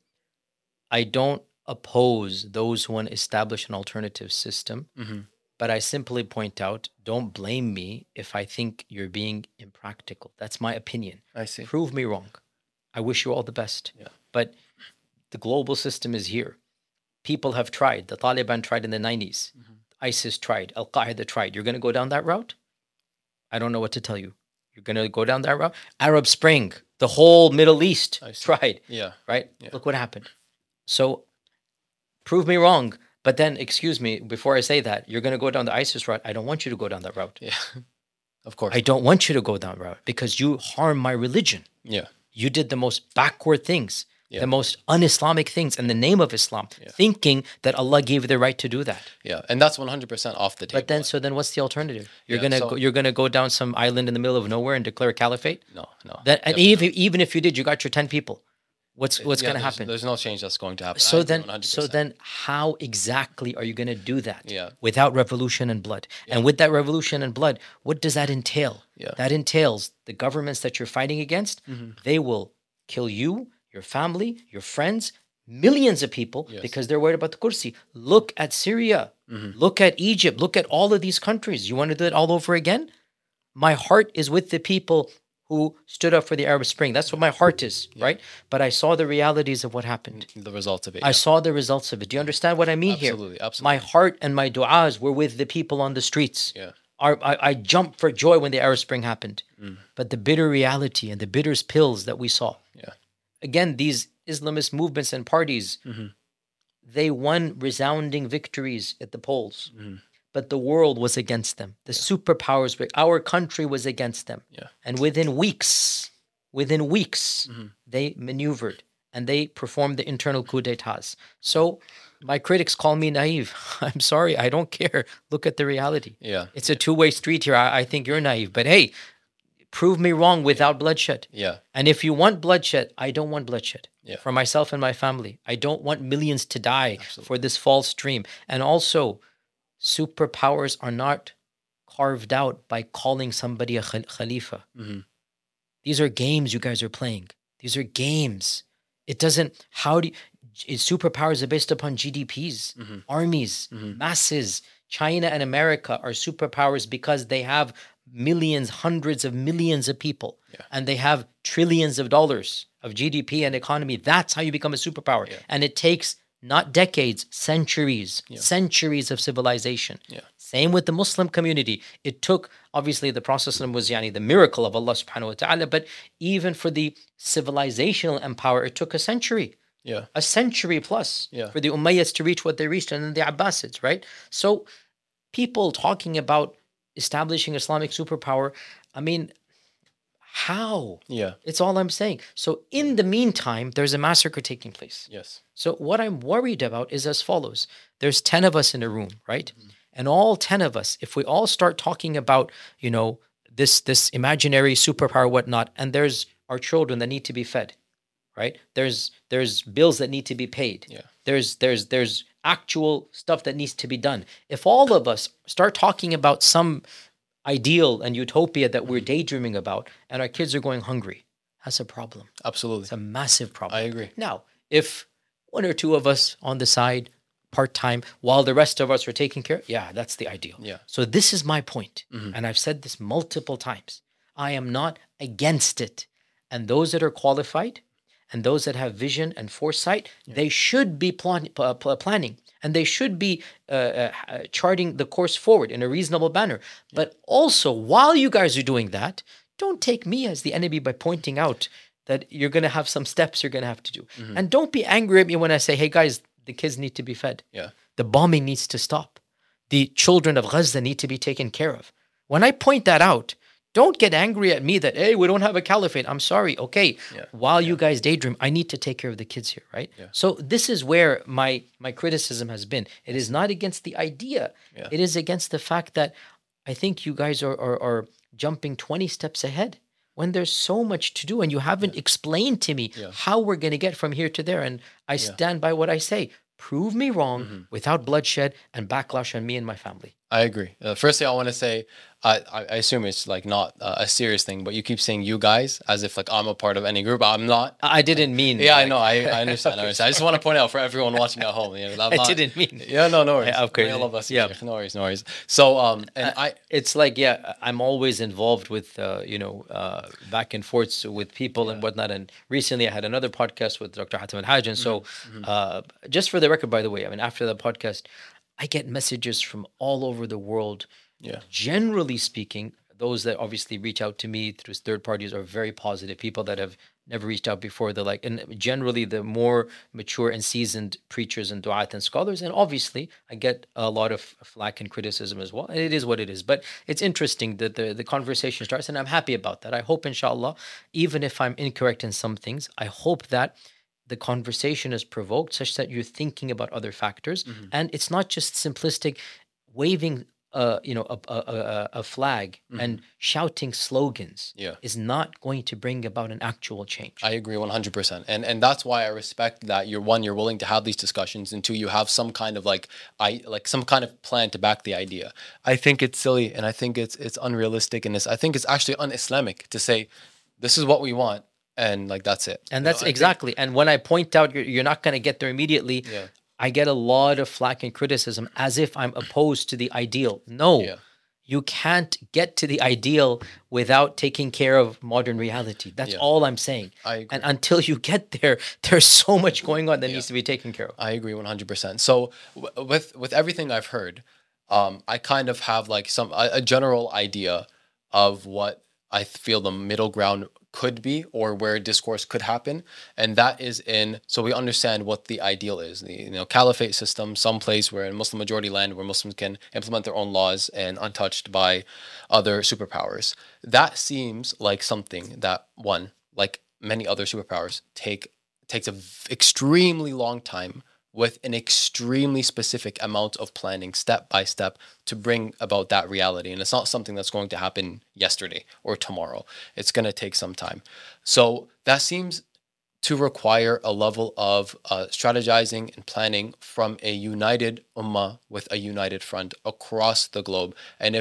I don't oppose those who want to establish an alternative system, but I simply point out, don't blame me if I think you're being impractical. That's my opinion. I see. Prove me wrong. I wish you all the best. Yeah. But the global system is here. People have tried. The Taliban tried in the 90s. ISIS tried. Al-Qaeda tried. You're going to go down that route? I don't know what to tell you. You're going to go down that route? Arab Spring, the whole Middle East tried. Yeah. Right? Yeah. Look what happened. So prove me wrong. But then, excuse me, before I say that, you're going to go down the ISIS route. I don't want you to go down that route. Yeah. Of course. I don't want you to go down that route because you harm my religion. Yeah. You did the most backward things. The most un-Islamic things in the name of Islam, thinking that Allah gave you the right to do that. Yeah, and that's 100% off the table. But then, what's the alternative? You're gonna go down some island in the middle of nowhere and declare a caliphate? No. And even if you did, you got your 10 people. What's gonna happen? There's no change that's going to happen. So then, how exactly are you gonna do that? Yeah. Without revolution and blood, and with that revolution and blood, what does that entail? Yeah. That entails the governments that you're fighting against. They will kill you, your family, your friends, millions of people, because they're worried about the kursi. Look at Syria. Look at Egypt. Look at all of these countries. You want to do it all over again? My heart is with the people who stood up for the Arab Spring. That's what my heart is, right? But I saw the realities of what happened. The results of it. I saw the results of it. Do you understand what I mean here? Absolutely. My heart and my du'as were with the people on the streets. Yeah. I jumped for joy when the Arab Spring happened. But the bitter reality and the bitter pills that we saw. Again, these Islamist movements and parties, they won resounding victories at the polls. But the world was against them. The superpowers, our country was against them. And within weeks, they maneuvered and they performed the internal coup d'etats. So my critics call me naive. I'm sorry, I don't care. Look at the reality. It's a two-way street here. I think you're naive. But hey, prove me wrong without bloodshed. And if you want bloodshed, I don't want bloodshed for myself and my family. I don't want millions to die for this false dream. And also, superpowers are not carved out by calling somebody a khalifa. These are games you guys are playing. These are games. It doesn't, superpowers are based upon GDPs, armies, masses. China and America are superpowers because they have millions, hundreds of millions of people, and they have trillions of dollars of GDP and economy. That's how you become a superpower. And it takes not decades, centuries of civilization. Same with the Muslim community. It took, obviously the Prophet was the miracle of Allah subhanahu wa ta'ala, but even for the civilizational empire, it took a century. A century plus for the Umayyads to reach what they reached, and then the Abbasids, right? So people talking about establishing Islamic superpower, I mean, how? It's all I'm saying. So in the meantime, there's a massacre taking place. So what I'm worried about is as follows. There's 10 of us in a room, right? And all 10 of us, if we all start talking about, this imaginary superpower, whatnot, and there's our children that need to be fed, right? There's bills that need to be paid. There's actual stuff that needs to be done. If all of us start talking about some ideal and utopia that we're daydreaming about, and our kids are going hungry, that's a problem. Absolutely. It's a massive problem. I agree. Now, if one or two of us on the side, part-time, while the rest of us are taking care, that's the ideal. So this is my point. And I've said this multiple times. I am not against it. And those that are qualified and those that have vision and foresight, they should be planning, and they should be charting the course forward in a reasonable manner. But also, while you guys are doing that, don't take me as the enemy by pointing out that you're going to have some steps you're going to have to do. And don't be angry at me when I say, hey guys, the kids need to be fed. The bombing needs to stop. The children of Gaza need to be taken care of. When I point that out, don't get angry at me that, hey, we don't have a caliphate. I'm sorry. Okay, while you guys daydream, I need to take care of the kids here, right? So this is where my criticism has been. It is not against the idea. It is against the fact that I think you guys are jumping 20 steps ahead when there's so much to do, and you haven't explained to me how we're going to get from here to there. And I stand by what I say. Prove me wrong without bloodshed and backlash on me and my family. I agree. First thing I want to say, I assume it's like not a serious thing, but you keep saying you guys as if like I'm a part of any group. I'm not. I didn't mean. Yeah, I know. I understand. I just want to point out for everyone watching at home. You know, I didn't mean. Yeah, no worries. Yeah, of course. All of us. Yeah, no worries. So, it's like, I'm always involved with, back and forths with people and whatnot. And recently I had another podcast with Dr. Hatem Al-Haj. And so, just for the record, by the way, I mean, after the podcast, I get messages from all over the world. Yeah. Generally speaking, those that obviously reach out to me through third parties are very positive. People that have never reached out before, they're like, and generally the more mature and seasoned preachers and du'at and scholars. And obviously I get a lot of flack and criticism as well. And it is what it is. But it's interesting that the conversation starts, and I'm happy about that. I hope, inshallah, even if I'm incorrect in some things, I hope that the conversation is provoked such that you're thinking about other factors. And it's not just simplistic waving a flag and shouting slogans is not going to bring about an actual change. I agree 100%. And that's why I respect that you're willing to have these discussions, and two, you have some kind of some kind of plan to back the idea. I think it's silly, and I think it's unrealistic, and I think it's actually un-Islamic to say this is what we want and like that's it. And that's exactly. And when I point out you're not going to get there immediately, I get a lot of flack and criticism as if I'm opposed to the ideal. No, you can't get to the ideal without taking care of modern reality. That's all I'm saying. I agree. And until you get there, there's so much going on that needs to be taken care of. I agree 100%. So with everything I've heard, I kind of have like a general idea of what I feel the middle ground could be, or where discourse could happen, and that is so we understand what the ideal is, the caliphate system, some place where in Muslim majority land where Muslims can implement their own laws and untouched by other superpowers. That seems like something that, one, like many other superpowers, takes a extremely long time with an extremely specific amount of planning, step by step, to bring about that reality. And it's not something that's going to happen yesterday or tomorrow. It's going to take some time. So that seems to require a level of strategizing and planning from a united ummah with a united front across the globe. And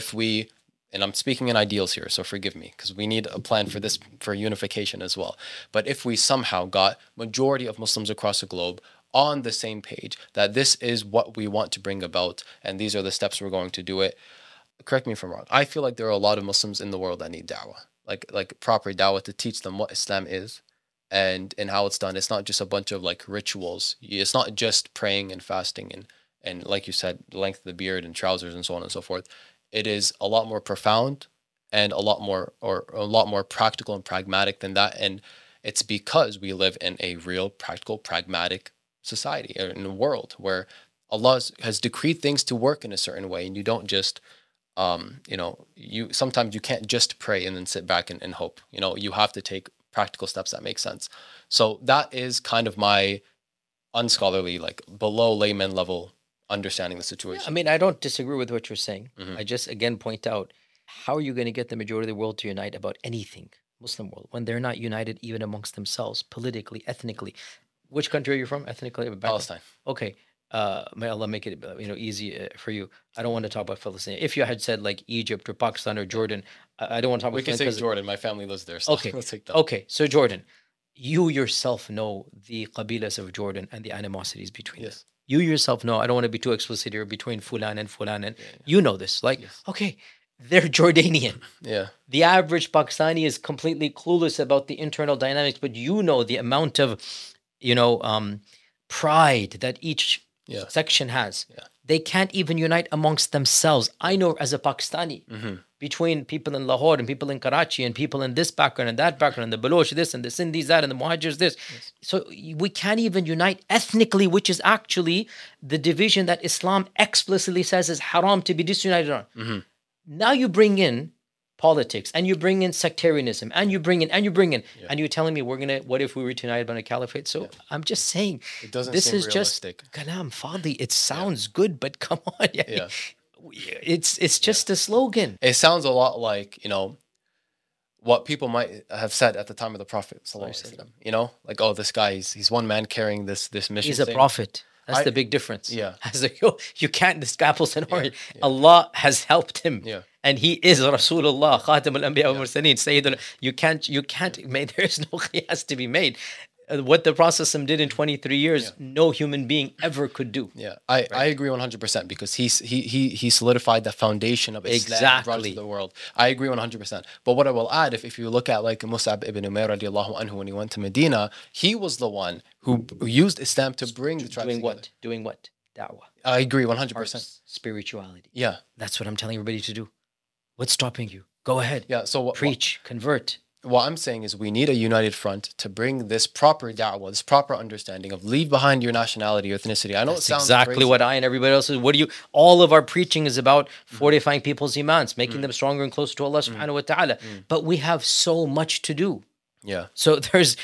and I'm speaking in ideals here, so forgive me, because we need a plan for this, for unification as well. But if we somehow got majority of Muslims across the globe on the same page, that this is what we want to bring about, and these are the steps we're going to do it. Correct me if I'm wrong. I feel like there are a lot of Muslims in the world that need da'wah, like proper da'wah to teach them what Islam is and how it's done. It's not just a bunch of like rituals. It's not just praying and fasting and like you said, the length of the beard and trousers and so on and so forth. It is a lot more profound and a lot more practical and pragmatic than that. And it's because we live in a real practical, pragmatic society, or in a world where Allah has decreed things to work in a certain way, and you don't just sometimes you can't just pray and then sit back and hope. You have to take practical steps that make sense. So that is kind of my unscholarly, like below layman level understanding the situation. I mean, I don't disagree with what you're saying. I just again point out, how are you going to get the majority of the world to unite about anything, Muslim world, when they're not united even amongst themselves, politically, ethnically? Which country are you from, ethnically? Palestine. Okay. May Allah make it easy for you. I don't want to talk about Palestine. If you had said like Egypt or Pakistan or Jordan, I don't want to talk about. We can say Jordan. My family lives there. So okay. Let's take that. Okay. So Jordan, you yourself know the qabilas of Jordan and the animosities between them. You yourself know. I don't want to be too explicit here, between Fulan and Fulan, and you know this. Okay, they're Jordanian. Yeah. The average Pakistani is completely clueless about the internal dynamics, but you know the amount of pride that each section has. Yeah. They can't even unite amongst themselves. I know as a Pakistani, between people in Lahore and people in Karachi and people in this background and that background, and the Baloch this and the Sindhis that and the Muhajirs this. Yes. So we can't even unite ethnically, which is actually the division that Islam explicitly says is haram to be disunited on. Now you bring in politics, and you bring in sectarianism, and you bring in, and you're telling me what if we were to unite about a caliphate? So I'm just saying, it doesn't this seem is realistic. Just kalam fadi. It sounds good, but come on. It's just a slogan. It sounds a lot like, what people might have said at the time of the Prophet, like, oh, this guy, he's one man carrying this mission. He's a prophet. That's the big difference. Yeah. You can't, this apples and oranges. Allah has helped him. Yeah. And he is Rasulullah, Khatam al-Anbiya wa Mursaleen, Sayyidul. You can't there is no qiyas to be made. What the Prophet did in 23 years, no human being ever could do. Yeah, I agree 100% because he solidified the foundation of Islam and brought it to the world. I agree 100%. But what I will add, if you look at like Mus'ab ibn Umair radiallahu anhu, when he went to Medina, he was the one who used Islam to bring the tribes together. Doing what? Da'wah. I agree 100%. Arts, spirituality. Yeah. That's what I'm telling everybody to do. What's stopping you? Go ahead. Yeah. So preach, convert. What I'm saying is we need a united front to bring this proper da'wah, this proper understanding of leave behind your nationality or ethnicity. I know that's it sounds exactly crazy. What I and everybody else is. All of our preaching is about fortifying people's imans, making them stronger and closer to Allah subhanahu wa ta'ala. But we have so much to do. Yeah. So there's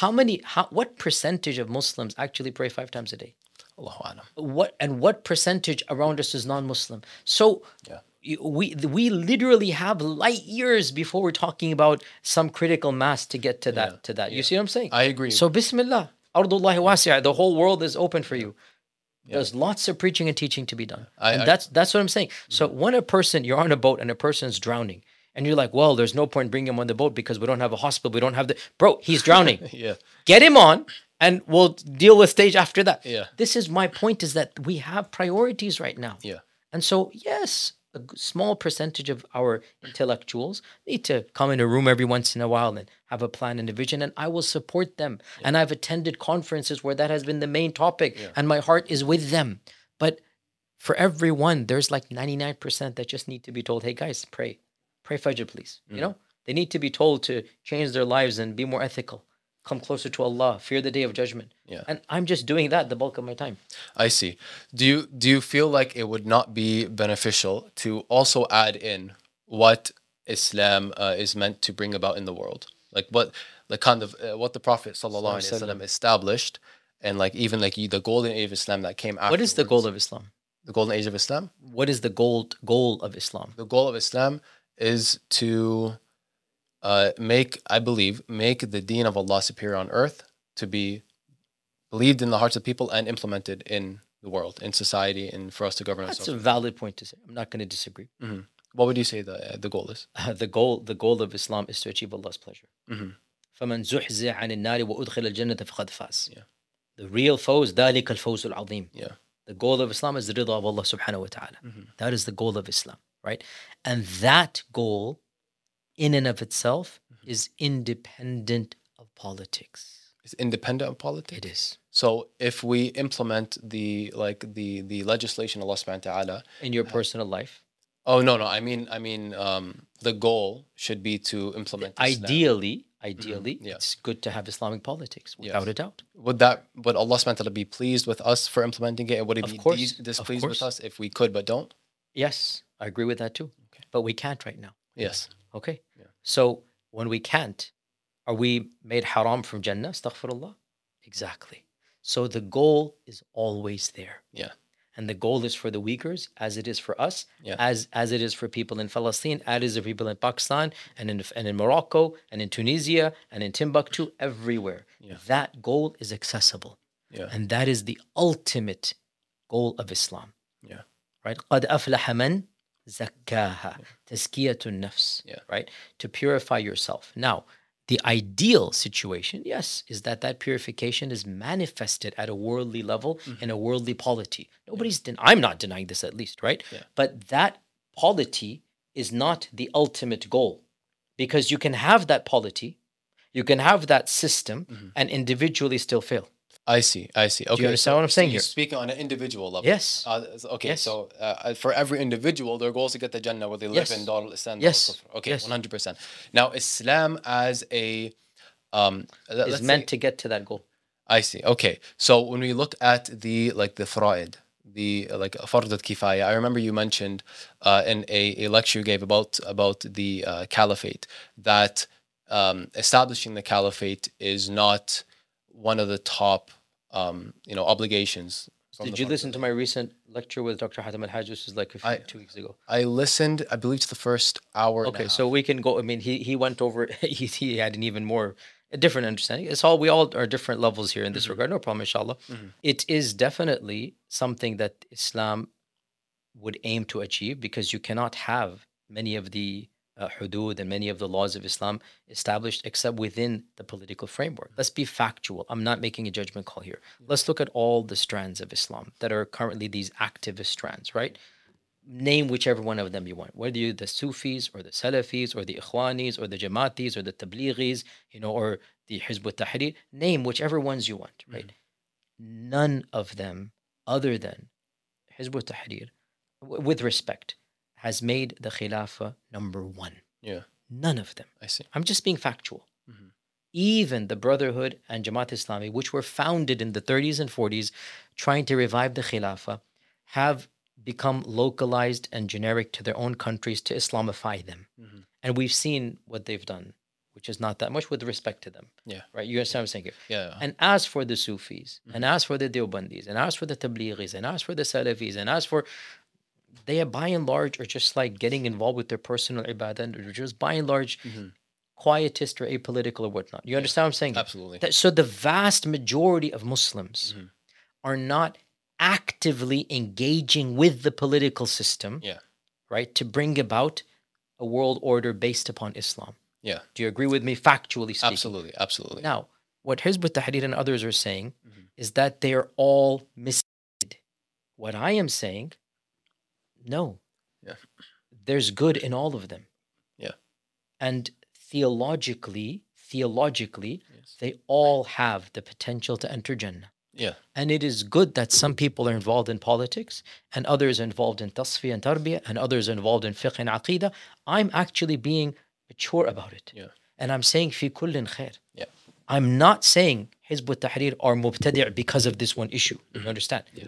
what percentage of Muslims actually pray 5 times a day? Allahu a'lam. What percentage around us is non-Muslim? So we literally have light years before we're talking about some critical mass to get to that. You see what I'm saying? I agree. So Bismillah, Ardullahi wasi'a, the whole world is open for you. There's lots of preaching and teaching to be done. That's what I'm saying. So when you're on a boat and a person's drowning, and you're like, well, there's no point bringing him on the boat because we don't have a hospital, we don't have bro, he's drowning. Get him on and we'll deal with stage after that. This is my point, is that we have priorities right now. And so, yes, a small percentage of our intellectuals need to come in a room every once in a while and have a plan and a vision, and I will support them. And I've attended conferences where that has been the main topic, and my heart is with them. But for everyone, there's like 99% that just need to be told, hey guys, pray Fajr, please. They need to be told to change their lives and be more ethical, come closer to Allah, fear the day of judgment. And I'm just doing that the bulk of my time. I see. Do you feel like it would not be beneficial to also add in what Islam is meant to bring about in the world? Like what the Prophet sallallahu alaihi wasallam established, and like even like the golden age of Islam that came after. What is the goal of Islam? The golden age of Islam? What is the goal of Islam? The goal of Islam is to make the deen of Allah superior on earth, to be believed in the hearts of people and implemented in the world, in society, and for us to govern ourselves. That's a valid point to say. I'm not going to disagree. What would you say the goal is? The goal of Islam is to achieve Allah's pleasure. فَمَنْ زُحْزِحَ عَنِ النَّارِ وَأُدْخِلَ الْجَنَّةَ فَقَدْ فَازَ. The real fawz, ذَلِكَ الْفَوْزُ الْعَظِيمُ. The goal of Islam is the rida of Allah subhanahu wa ta'ala. That is the goal of Islam, right? And that goal, in and of itself, is independent of politics. It's independent of politics? It is. So if we implement the legislation of Allah subhanahu wa ta'ala in your personal life. Oh no, I mean the goal should be to implement Islam. Ideally, it's good to have Islamic politics, without a doubt. Would Allah subhanahu wa ta'ala be pleased with us for implementing it? And would it be displeased with us if we could but don't? Yes, I agree with that too. Okay. But we can't right now. Yes. Okay. So when we can't, are we made haram from Jannah? Astaghfirullah. Exactly. So the goal is always there. And the goal is for the Uyghurs, as it is for us, as it is for people in Palestine, as it is for people in Pakistan, and in Morocco, and in Tunisia, and in Timbuktu, everywhere. That goal is accessible. And that is the ultimate goal of Islam. Right? قَدْ أَفْلَحَ مَنْ زَكَّاهَا. تَزْكِيَةُ النَّفْسِ. Right? To purify yourself. Now, the ideal situation, yes, is that purification is manifested at a worldly level in a worldly polity. I'm not denying this, at least, right? But that polity is not the ultimate goal, because you can have that polity, you can have that system, and individually still fail. I see. Okay. Do you understand what I'm saying here? You're speaking on an individual level. Yes. Okay. Yes. So for every individual, their goal is to get the Jannah, where they live in Dar al-Islam. Yes. Okay. 100%. Now, Islam as a is meant to get to that goal. I see. Okay. So when we look at the fara'id, the fard al-kifaya, I remember you mentioned in a lecture you gave about the caliphate, that establishing the caliphate is not one of the top obligations. Did you listen to my recent lecture with Dr. Hatem Al-Haj? This was like 2 weeks ago. I listened, I believe, to the first hour. Okay, so we can go. I mean, he went over. He had an even more a different understanding. We all are different levels here in this regard. No problem, inshallah. It is definitely something that Islam would aim to achieve, because you cannot have many of the hudud and many of the laws of Islam established except within the political framework. Let's be factual. I'm not making a judgment call here. Let's look at all the strands of Islam that are currently these activist strands, right? Name whichever one of them you want, whether you're the Sufis or the Salafis or the Ikhwanis or the Jamaatis or the Tablighis, or the Hizb ut-Tahrir. Name whichever ones you want, right? None of them, other than Hizb ut-Tahrir, with respect, has made the Khilafah number one. Yeah. None of them. I see. I'm just being factual. Even the Brotherhood and Jamaat Islami, which were founded in the 30s and 40s, trying to revive the Khilafah, have become localized and generic to their own countries to Islamify them. And we've seen what they've done, which is not that much, with respect to them. Yeah. Right? You understand what I'm saying here? Yeah. And as for the Sufis, and as for the Deobandis, and as for the Tablighis, and as for the Salafis, and as for... They, by and large, are just like getting involved with their personal ibadah, and just by and large quietist or apolitical or whatnot. You understand what I'm saying? Absolutely. So the vast majority of Muslims are not actively engaging with the political system, right, to bring about a world order based upon Islam. Yeah. Do you agree with me, factually speaking? Absolutely, absolutely. Now, what Hizb ut-Tahrir and others are saying is that they are all misguided. What I am saying, no. Yeah. There's good in all of them. Yeah. And theologically, they all have the potential to enter Jannah. Yeah. And it is good that some people are involved in politics, and others are involved in tasfiyah and tarbiyah, and others are involved in fiqh and aqidah. I'm actually being mature about it. Yeah. And I'm saying fi kullin khair. Yeah. I'm not saying Hizb ut-Tahrir are mubtadi' because of this one issue. You understand? Yeah.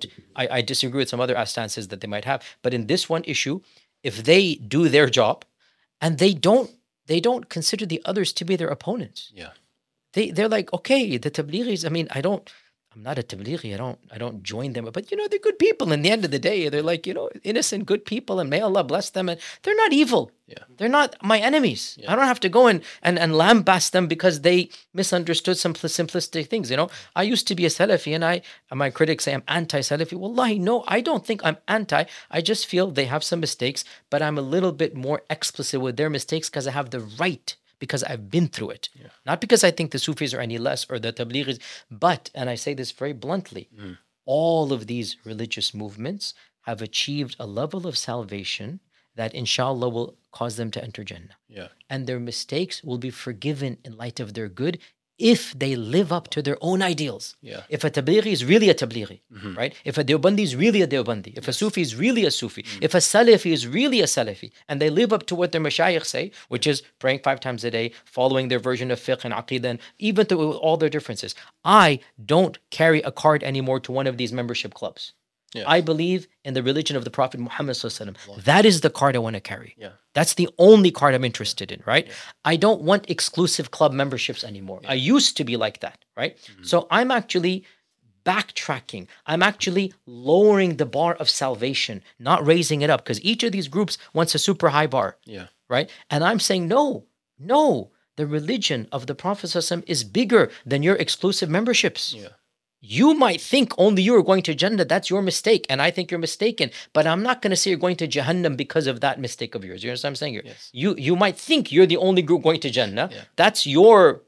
I disagree with some other stances that they might have. But in this one issue, if they do their job and they don't consider the others to be their opponents. Yeah. They're like, okay, the Tablighis, I'm not a Tablighi, I don't join them, but they're good people. In the end of the day, they're like, innocent, good people, and may Allah bless them. And they're not evil. Yeah. They're not my enemies. Yeah. I don't have to go and lambast them because they misunderstood some simplistic things. I used to be a Salafi, and my critics say I'm anti-Salafi. Wallahi, no, I don't think I'm anti. I just feel they have some mistakes, but I'm a little bit more explicit with their mistakes because I have the right, because I've been through it. Yeah. Not because I think the Sufis are any less or the Tablighis, but, and I say this very bluntly, all of these religious movements have achieved a level of salvation that inshallah will cause them to enter Jannah. Yeah. And their mistakes will be forgiven in light of their good if they live up to their own ideals. Yeah. If a Tablighi is really a Tablighi, right? If a Deobandi is really a Deobandi, if a Sufi is really a Sufi, if a Salafi is really a Salafi, and they live up to what their mashayikh say, which is praying 5 times a day, following their version of fiqh and aqidah, and even through all their differences. I don't carry a card anymore to one of these membership clubs. Yeah. I believe in the religion of the Prophet Muhammad ﷺ. That is the card I want to carry. Yeah. That's the only card I'm interested in, right? Yeah. I don't want exclusive club memberships anymore. Yeah. I used to be like that, right? So I'm actually backtracking. I'm actually lowering the bar of salvation, not raising it up, because each of these groups wants a super high bar, right? And I'm saying, no, the religion of the Prophet ﷺ is bigger than your exclusive memberships. Yeah. You might think only you are going to Jannah. That's your mistake. And I think you're mistaken. But I'm not going to say you're going to Jahannam because of that mistake of yours. You understand what I'm saying here? Yes. You might think you're the only group going to Jannah. Yeah. That's your,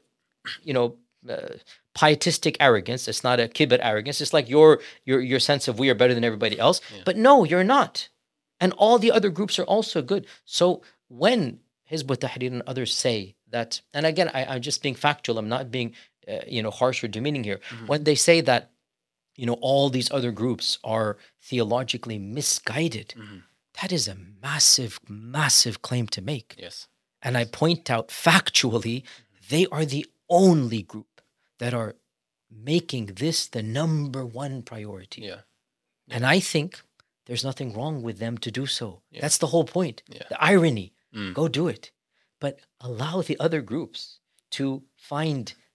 pietistic arrogance. It's not a kibr arrogance. It's like your sense of we are better than everybody else. Yeah. But no, you're not. And all the other groups are also good. So when Hizb ut-Tahrir and others say that, and again, I'm just being factual. I'm not being harsh or demeaning here. When they say that, all these other groups are theologically misguided, that is a massive, massive claim to make. Yes. And I point out factually, they are the only group that are making this the number one priority. Yeah. And I think there's nothing wrong with them to do so. Yeah. That's the whole point. Yeah. The irony. Go do it. But allow the other groups to find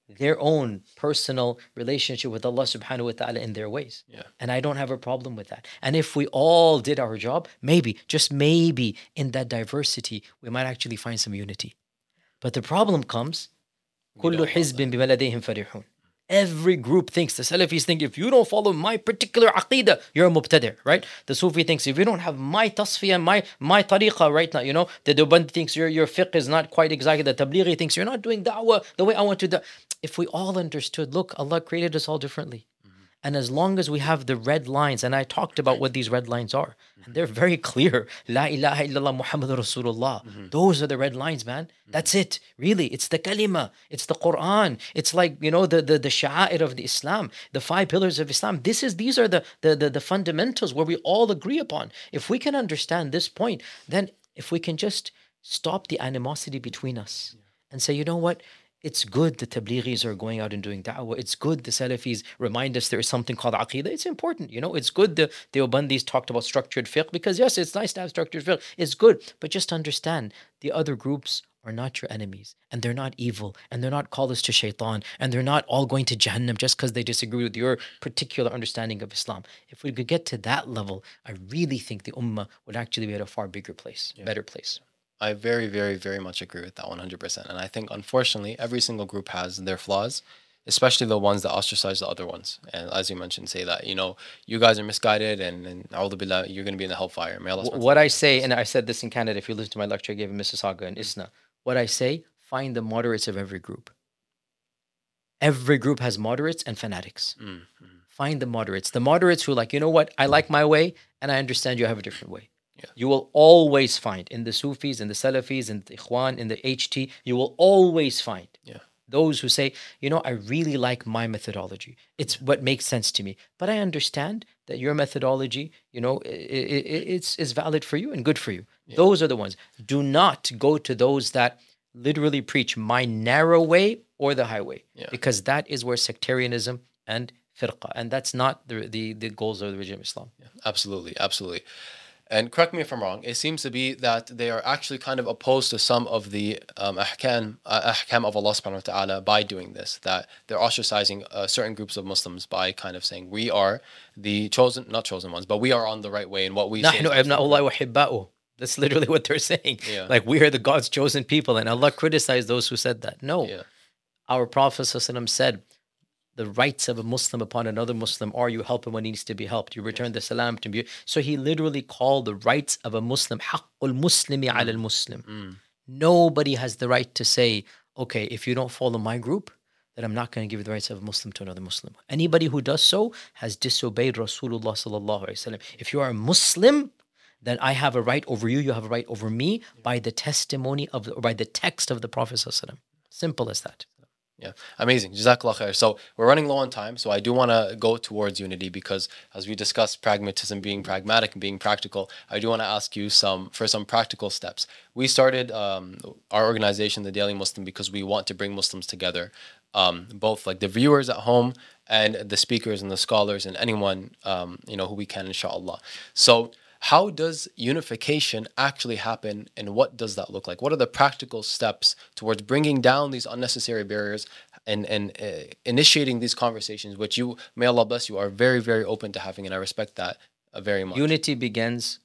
their own personal relationship with Allah subhanahu wa ta'ala in their ways. Yeah. And I don't have a problem with that. And if we all did our job, maybe, just maybe, in that diversity, we might actually find some unity. But the problem comes, كُلُّ حِزْبٍ بِمَا لَدَيْهِمْ فَرِحُونَ. Every group thinks, the Salafis think, if you don't follow my particular aqidah, you're a mubtadi', right? The Sufi thinks, if you don't have my tasfiyah, my tariqah right now, the Deobandi thinks your fiqh is not quite exactly, the Tablighi thinks you're not doing da'wah the way I want to do. If we all understood, look, Allah created us all differently. And as long as we have the red lines, and I talked about what these red lines are, and they're very clear. La ilaha illallah Muhammad Rasulullah. Those are the red lines, man. That's it. Really, it's the kalima. It's the Quran. It's like, the sha'air of the Islam, the 5 pillars of Islam. These are the fundamentals where we all agree upon. If we can understand this point, then if we can just stop the animosity between us and say, you know what? It's good the Tablighis are going out and doing da'wah. It's good the Salafis remind us there is something called aqidah. It's important, It's good the Deobandis talked about structured fiqh, because yes, it's nice to have structured fiqh. It's good. But just understand, the other groups are not your enemies, and they're not evil, and they're not callers to shaitan, and they're not all going to Jahannam just because they disagree with your particular understanding of Islam. If we could get to that level, I really think the ummah would actually be at a far bigger place, better place. I very, very, very much agree with that 100%. And I think, unfortunately, every single group has their flaws, especially the ones that ostracize the other ones. And as you mentioned, say that, you guys are misguided and a'udhu billah, you're going to be in the hellfire. May Allah what I say, and I said this in Canada, if you listen to my lecture I gave in Mississauga and ISNA, what I say, find the moderates of every group. Every group has moderates and fanatics. Find the moderates. The moderates who are like, you know what, I like my way, and I understand you have a different way. Yeah. You will always find in the Sufis, in the Salafis, in the Ikhwan, in the HT, you will always find those who say, I really like my methodology. It's what makes sense to me. But I understand that your methodology, it's valid for you and good for you. Yeah. Those are the ones. Do not go to those that literally preach my narrow way or the highway, because that is where sectarianism and firqa, and that's not the goals of the religion of Islam. Yeah, absolutely, absolutely. And correct me if I'm wrong, it seems to be that they are actually kind of opposed to some of the ahkam of Allah subhanahu wa ta'ala by doing this, that they're ostracizing certain groups of Muslims by kind of saying, we are the not chosen ones, but we are on the right way in what we say. That's literally what they're saying. Yeah. Like, we are the God's chosen people, and Allah criticized those who said that. No. Yeah. Our Prophet ﷺ said, the rights of a Muslim upon another Muslim are you help him when he needs to be helped. You return the salam to him. So he literally called the rights of a Muslim, haqqul muslimi ala al-muslim. Nobody has the right to say, okay, if you don't follow my group, then I'm not going to give the rights of a Muslim to another Muslim. Anybody who does so has disobeyed Rasulullah sallallahu alaihi wasallam. If you are a Muslim, then I have a right over you, you have a right over me by the testimony or by the text of the Prophet sallallahu alaihi wasallam. Simple as that. Yeah, amazing. Jazakallah khair. So we're running low on time, so I do want to go towards unity because, as we discussed, pragmatism, being pragmatic and being practical, I do want to ask you for some practical steps. We started our organization, the Daily Muslim, because we want to bring Muslims together, both like the viewers at home and the speakers and the scholars and anyone who we can, inshallah. So how does unification actually happen, and what does that look like? What are the practical steps towards bringing down these unnecessary barriers and initiating these conversations, which you, may Allah bless you, are very, very open to having, and I respect that very much. Unity begins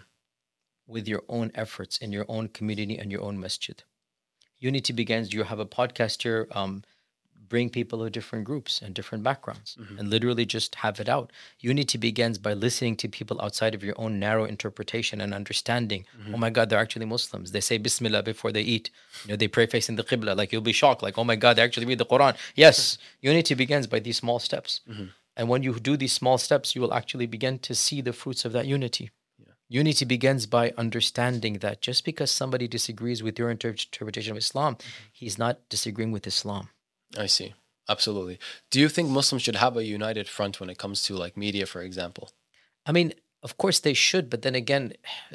with your own efforts in your own community and your own masjid. Unity begins, you have a podcast here, bring people of different groups and different backgrounds and literally just have it out. Unity begins by listening to people outside of your own narrow interpretation and understanding. Oh my God, they're actually Muslims. They say Bismillah before they eat. They pray facing the Qibla. Like, you'll be shocked. Like, oh my God, they actually read the Quran. Yes, unity begins by these small steps. And when you do these small steps, you will actually begin to see the fruits of that unity. Unity begins by understanding that just because somebody disagrees with your interpretation of Islam, he's not disagreeing with Islam. I see. Absolutely. Do you think Muslims should have a united front when it comes to like media, for example? I mean, of course they should, but then again,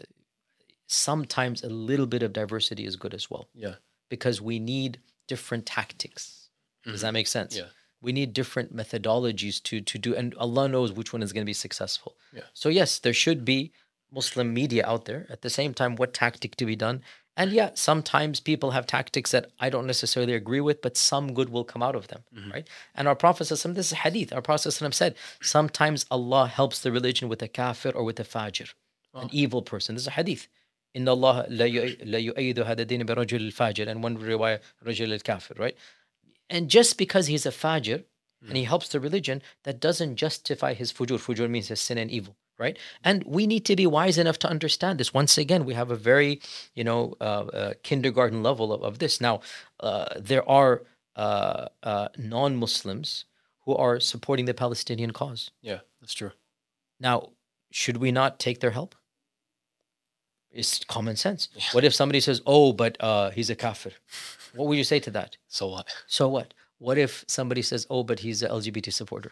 sometimes a little bit of diversity is good as well. Yeah. Because we need different tactics. Does that make sense? Yeah. We need different methodologies to do, and Allah knows which one is going to be successful. Yeah. So yes, there should be Muslim media out there. At the same time, what tactic to be done? And yeah, sometimes people have tactics that I don't necessarily agree with, but some good will come out of them, right? And our Prophet, this is hadith, our Prophet said, sometimes Allah helps the religion with a kafir or with a fajr, an evil person. This is a hadith. Inna Allah la yu'ayyidu hada din bi rajul al-fajr, and one riwayah, rajul al-kafir, right? And just because he's a fajr and he helps the religion, that doesn't justify his fujur. Fujur means his sin and evil, right? And we need to be wise enough to understand this. Once again, we have a very, kindergarten level of this. Now, there are non-Muslims who are supporting the Palestinian cause. Yeah, that's true. Now, should we not take their help? It's common sense. Yeah. What if somebody says, "Oh, but he's a kafir"? What would you say to that? So what? So what? What if somebody says, "Oh, but he's an LGBT supporter"?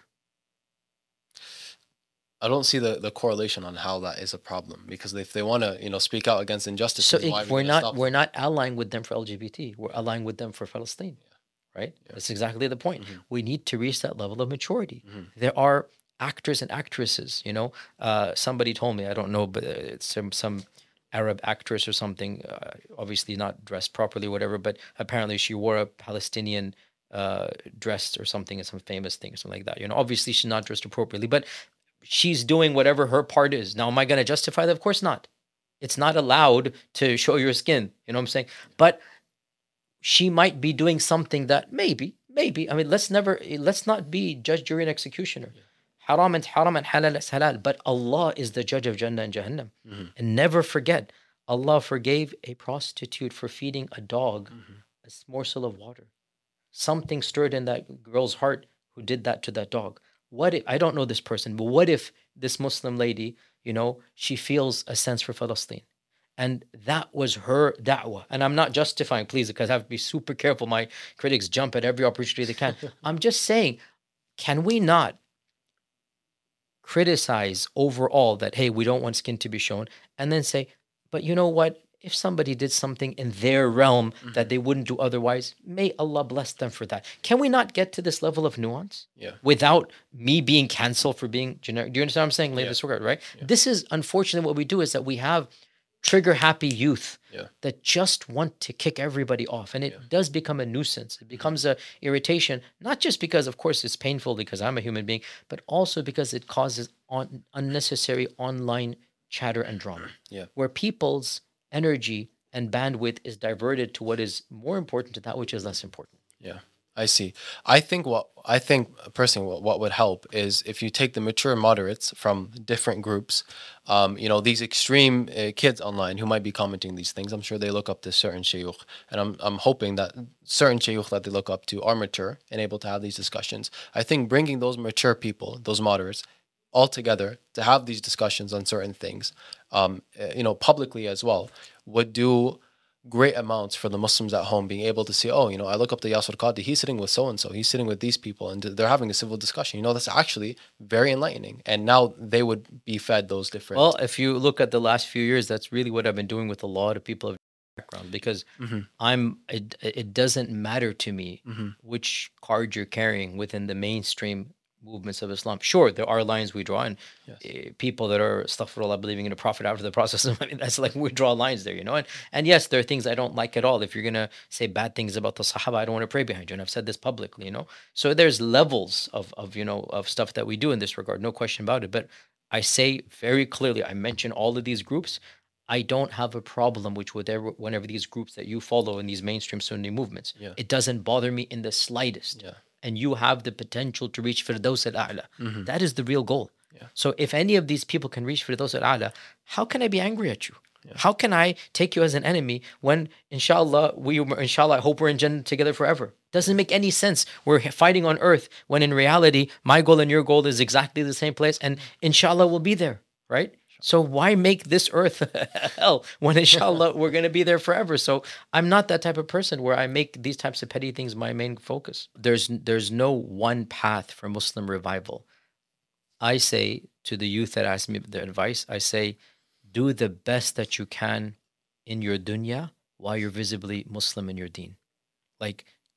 I don't see the correlation on how that is a problem, because if they want to, speak out against injustice, so we're not allying with them for LGBT. We're allying with them for Palestine, right? Yeah. That's exactly the point. Mm-hmm. We need to reach that level of maturity. Mm-hmm. There are actors and actresses. Somebody told me, I don't know, but it's some Arab actress or something, obviously not dressed properly, whatever, but apparently she wore a Palestinian dress or something, some famous thing or something like that. Obviously she's not dressed appropriately, but she's doing whatever her part is. Now, am I going to justify that? Of course not. It's not allowed to show your skin. You know what I'm saying? But she might be doing something that maybe, I mean, let's not be judge, jury, and executioner. Yeah. Haram and halal is halal. But Allah is the judge of Jannah and Jahannam. Mm-hmm. And never forget, Allah forgave a prostitute for feeding a dog a morsel of water. Something stirred in that girl's heart who did that to that dog. What if, I don't know this person, but what if this Muslim lady, she feels a sense for Palestine? And that was her da'wah. And I'm not justifying, please, because I have to be super careful. My critics jump at every opportunity they can. I'm just saying, can we not criticize overall that, hey, we don't want skin to be shown, and then say, but you know what? If somebody did something in their realm that they wouldn't do otherwise, may Allah bless them for that. Can we not get to this level of nuance without me being canceled for being generic? Do you understand what I'm saying? Like this regard, right? Yeah. This is, unfortunately, what we do is that we have trigger-happy youth that just want to kick everybody off. And it does become a nuisance. It becomes a irritation, not just because, of course, it's painful because I'm a human being, but also because it causes unnecessary online chatter and drama, where people's energy and bandwidth is diverted to what is more important to that which is less important. Yeah, I see. I think personally what would help is if you take the mature moderates from different groups, these extreme kids online who might be commenting these things. I'm sure they look up to certain shayukh, and I'm hoping that certain shayukh that they look up to are mature and able to have these discussions. I think bringing those mature people, those moderates, all together to have these discussions on certain things, publicly as well, would do great amounts for the Muslims at home, being able to see, I look up to Yasir Qadhi, he's sitting with so-and-so, he's sitting with these people, and they're having a civil discussion. That's actually very enlightening. And now they would be fed those different... Well, if you look at the last few years, that's really what I've been doing with a lot of people of background, because it doesn't matter to me which card you're carrying within the mainstream movements of Islam. Sure, there are lines we draw, and people that are astaghfirullah, believing in a prophet after the process. I mean, that's like we draw lines there, And yes, there are things I don't like at all. If you're gonna say bad things about the Sahaba, I don't want to pray behind you, and I've said this publicly, So there's levels of stuff that we do in this regard, no question about it. But I say very clearly, I mention all of these groups. I don't have a problem whenever these groups that you follow in these mainstream Sunni movements. Yeah. It doesn't bother me in the slightest. Yeah. And you have the potential to reach Firdaus al-A'la. That is the real goal. Yeah. So if any of these people can reach Firdaus al-A'la, how can I be angry at you? Yeah. How can I take you as an enemy when, inshallah, I hope we're in Jannah together forever? Doesn't make any sense. We're fighting on earth when in reality, my goal and your goal is exactly the same place, and inshallah we'll be there, right? So why make this earth hell when inshallah we're going to be there forever? So I'm not that type of person where I make these types of petty things my main focus. There's no one path for Muslim revival. I say to the youth that ask me their advice, I say, do the best that you can in your dunya while you're visibly Muslim in your deen. Like,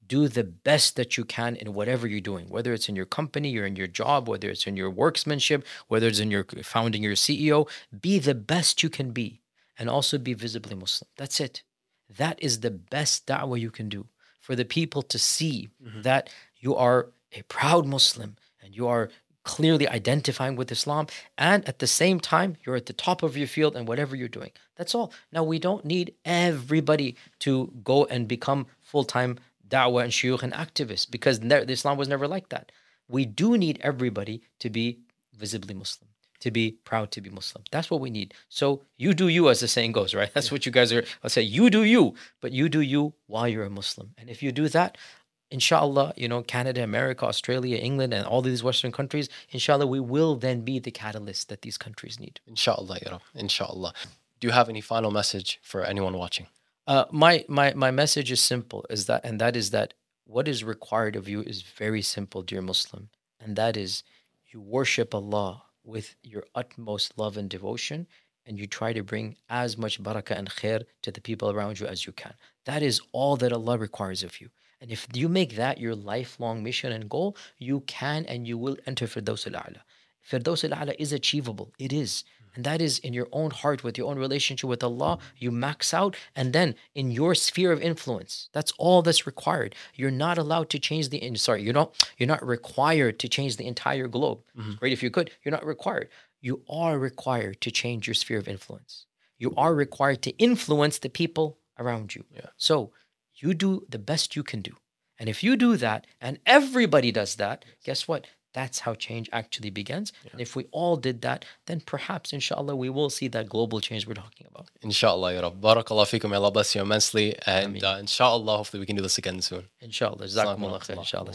do the best that you can in whatever you're doing, whether it's in your company, you're in your job, whether it's in your workmanship, whether it's in your founding your CEO, be the best you can be and also be visibly Muslim. That's it. That is the best da'wah you can do for the people to see that you are a proud Muslim and you are clearly identifying with Islam, and at the same time, you're at the top of your field and whatever you're doing. That's all. Now, we don't need everybody to go and become full-time da'wah and shuyukh and activists, because Islam was never like that. We do need everybody to be visibly Muslim, to be proud to be Muslim. That's what we need. So you do you, as the saying goes, right? That's what you guys are. I'll say you do you, but you do you while you're a Muslim. And if you do that, inshallah, Canada, America, Australia, England, and all these Western countries, inshallah, we will then be the catalyst that these countries need. Inshallah, ya Rab. Inshallah. Do you have any final message for anyone watching? My message is simple, that is that what is required of you is very simple, dear Muslim, and that is you worship Allah with your utmost love and devotion, and you try to bring as much barakah and khair to the people around you as you can. That is all that Allah requires of you. And if you make that your lifelong mission and goal, you can and you will enter Firdaus al-A'la. Firdaus al-A'la is achievable. It is. And that is in your own heart, with your own relationship with Allah. You max out, and then in your sphere of influence. That's all that's required. You're not allowed to change you're not required to change the entire globe. Great if you could. You're not required. You are required to change your sphere of influence. You are required to influence the people around you. Yeah. So you do the best you can do. And if you do that, and everybody does that, guess what? That's how change actually begins. Yeah. And if we all did that, then perhaps, inshallah, we will see that global change we're talking about. Inshallah, ya Rab. Barakallah feekum. Allah bless you immensely. And inshallah, hopefully we can do this again soon. Inshallah. Jazakumullah khair. Inshallah.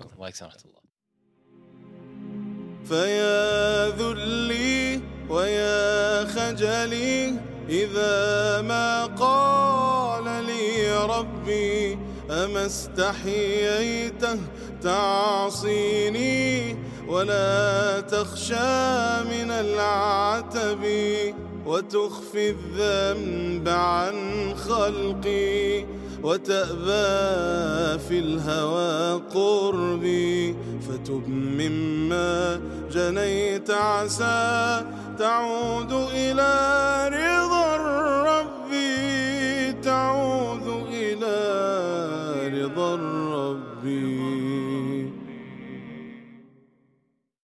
فيا ذلي ويا خجلي إذا ما قال لي ربي أما استحييته تعصيني ولا تخشى من العتب وتخفي الذنب عن خلقي وتأبى في الهوى قربي فتب مما جنيت عسى تعود إلى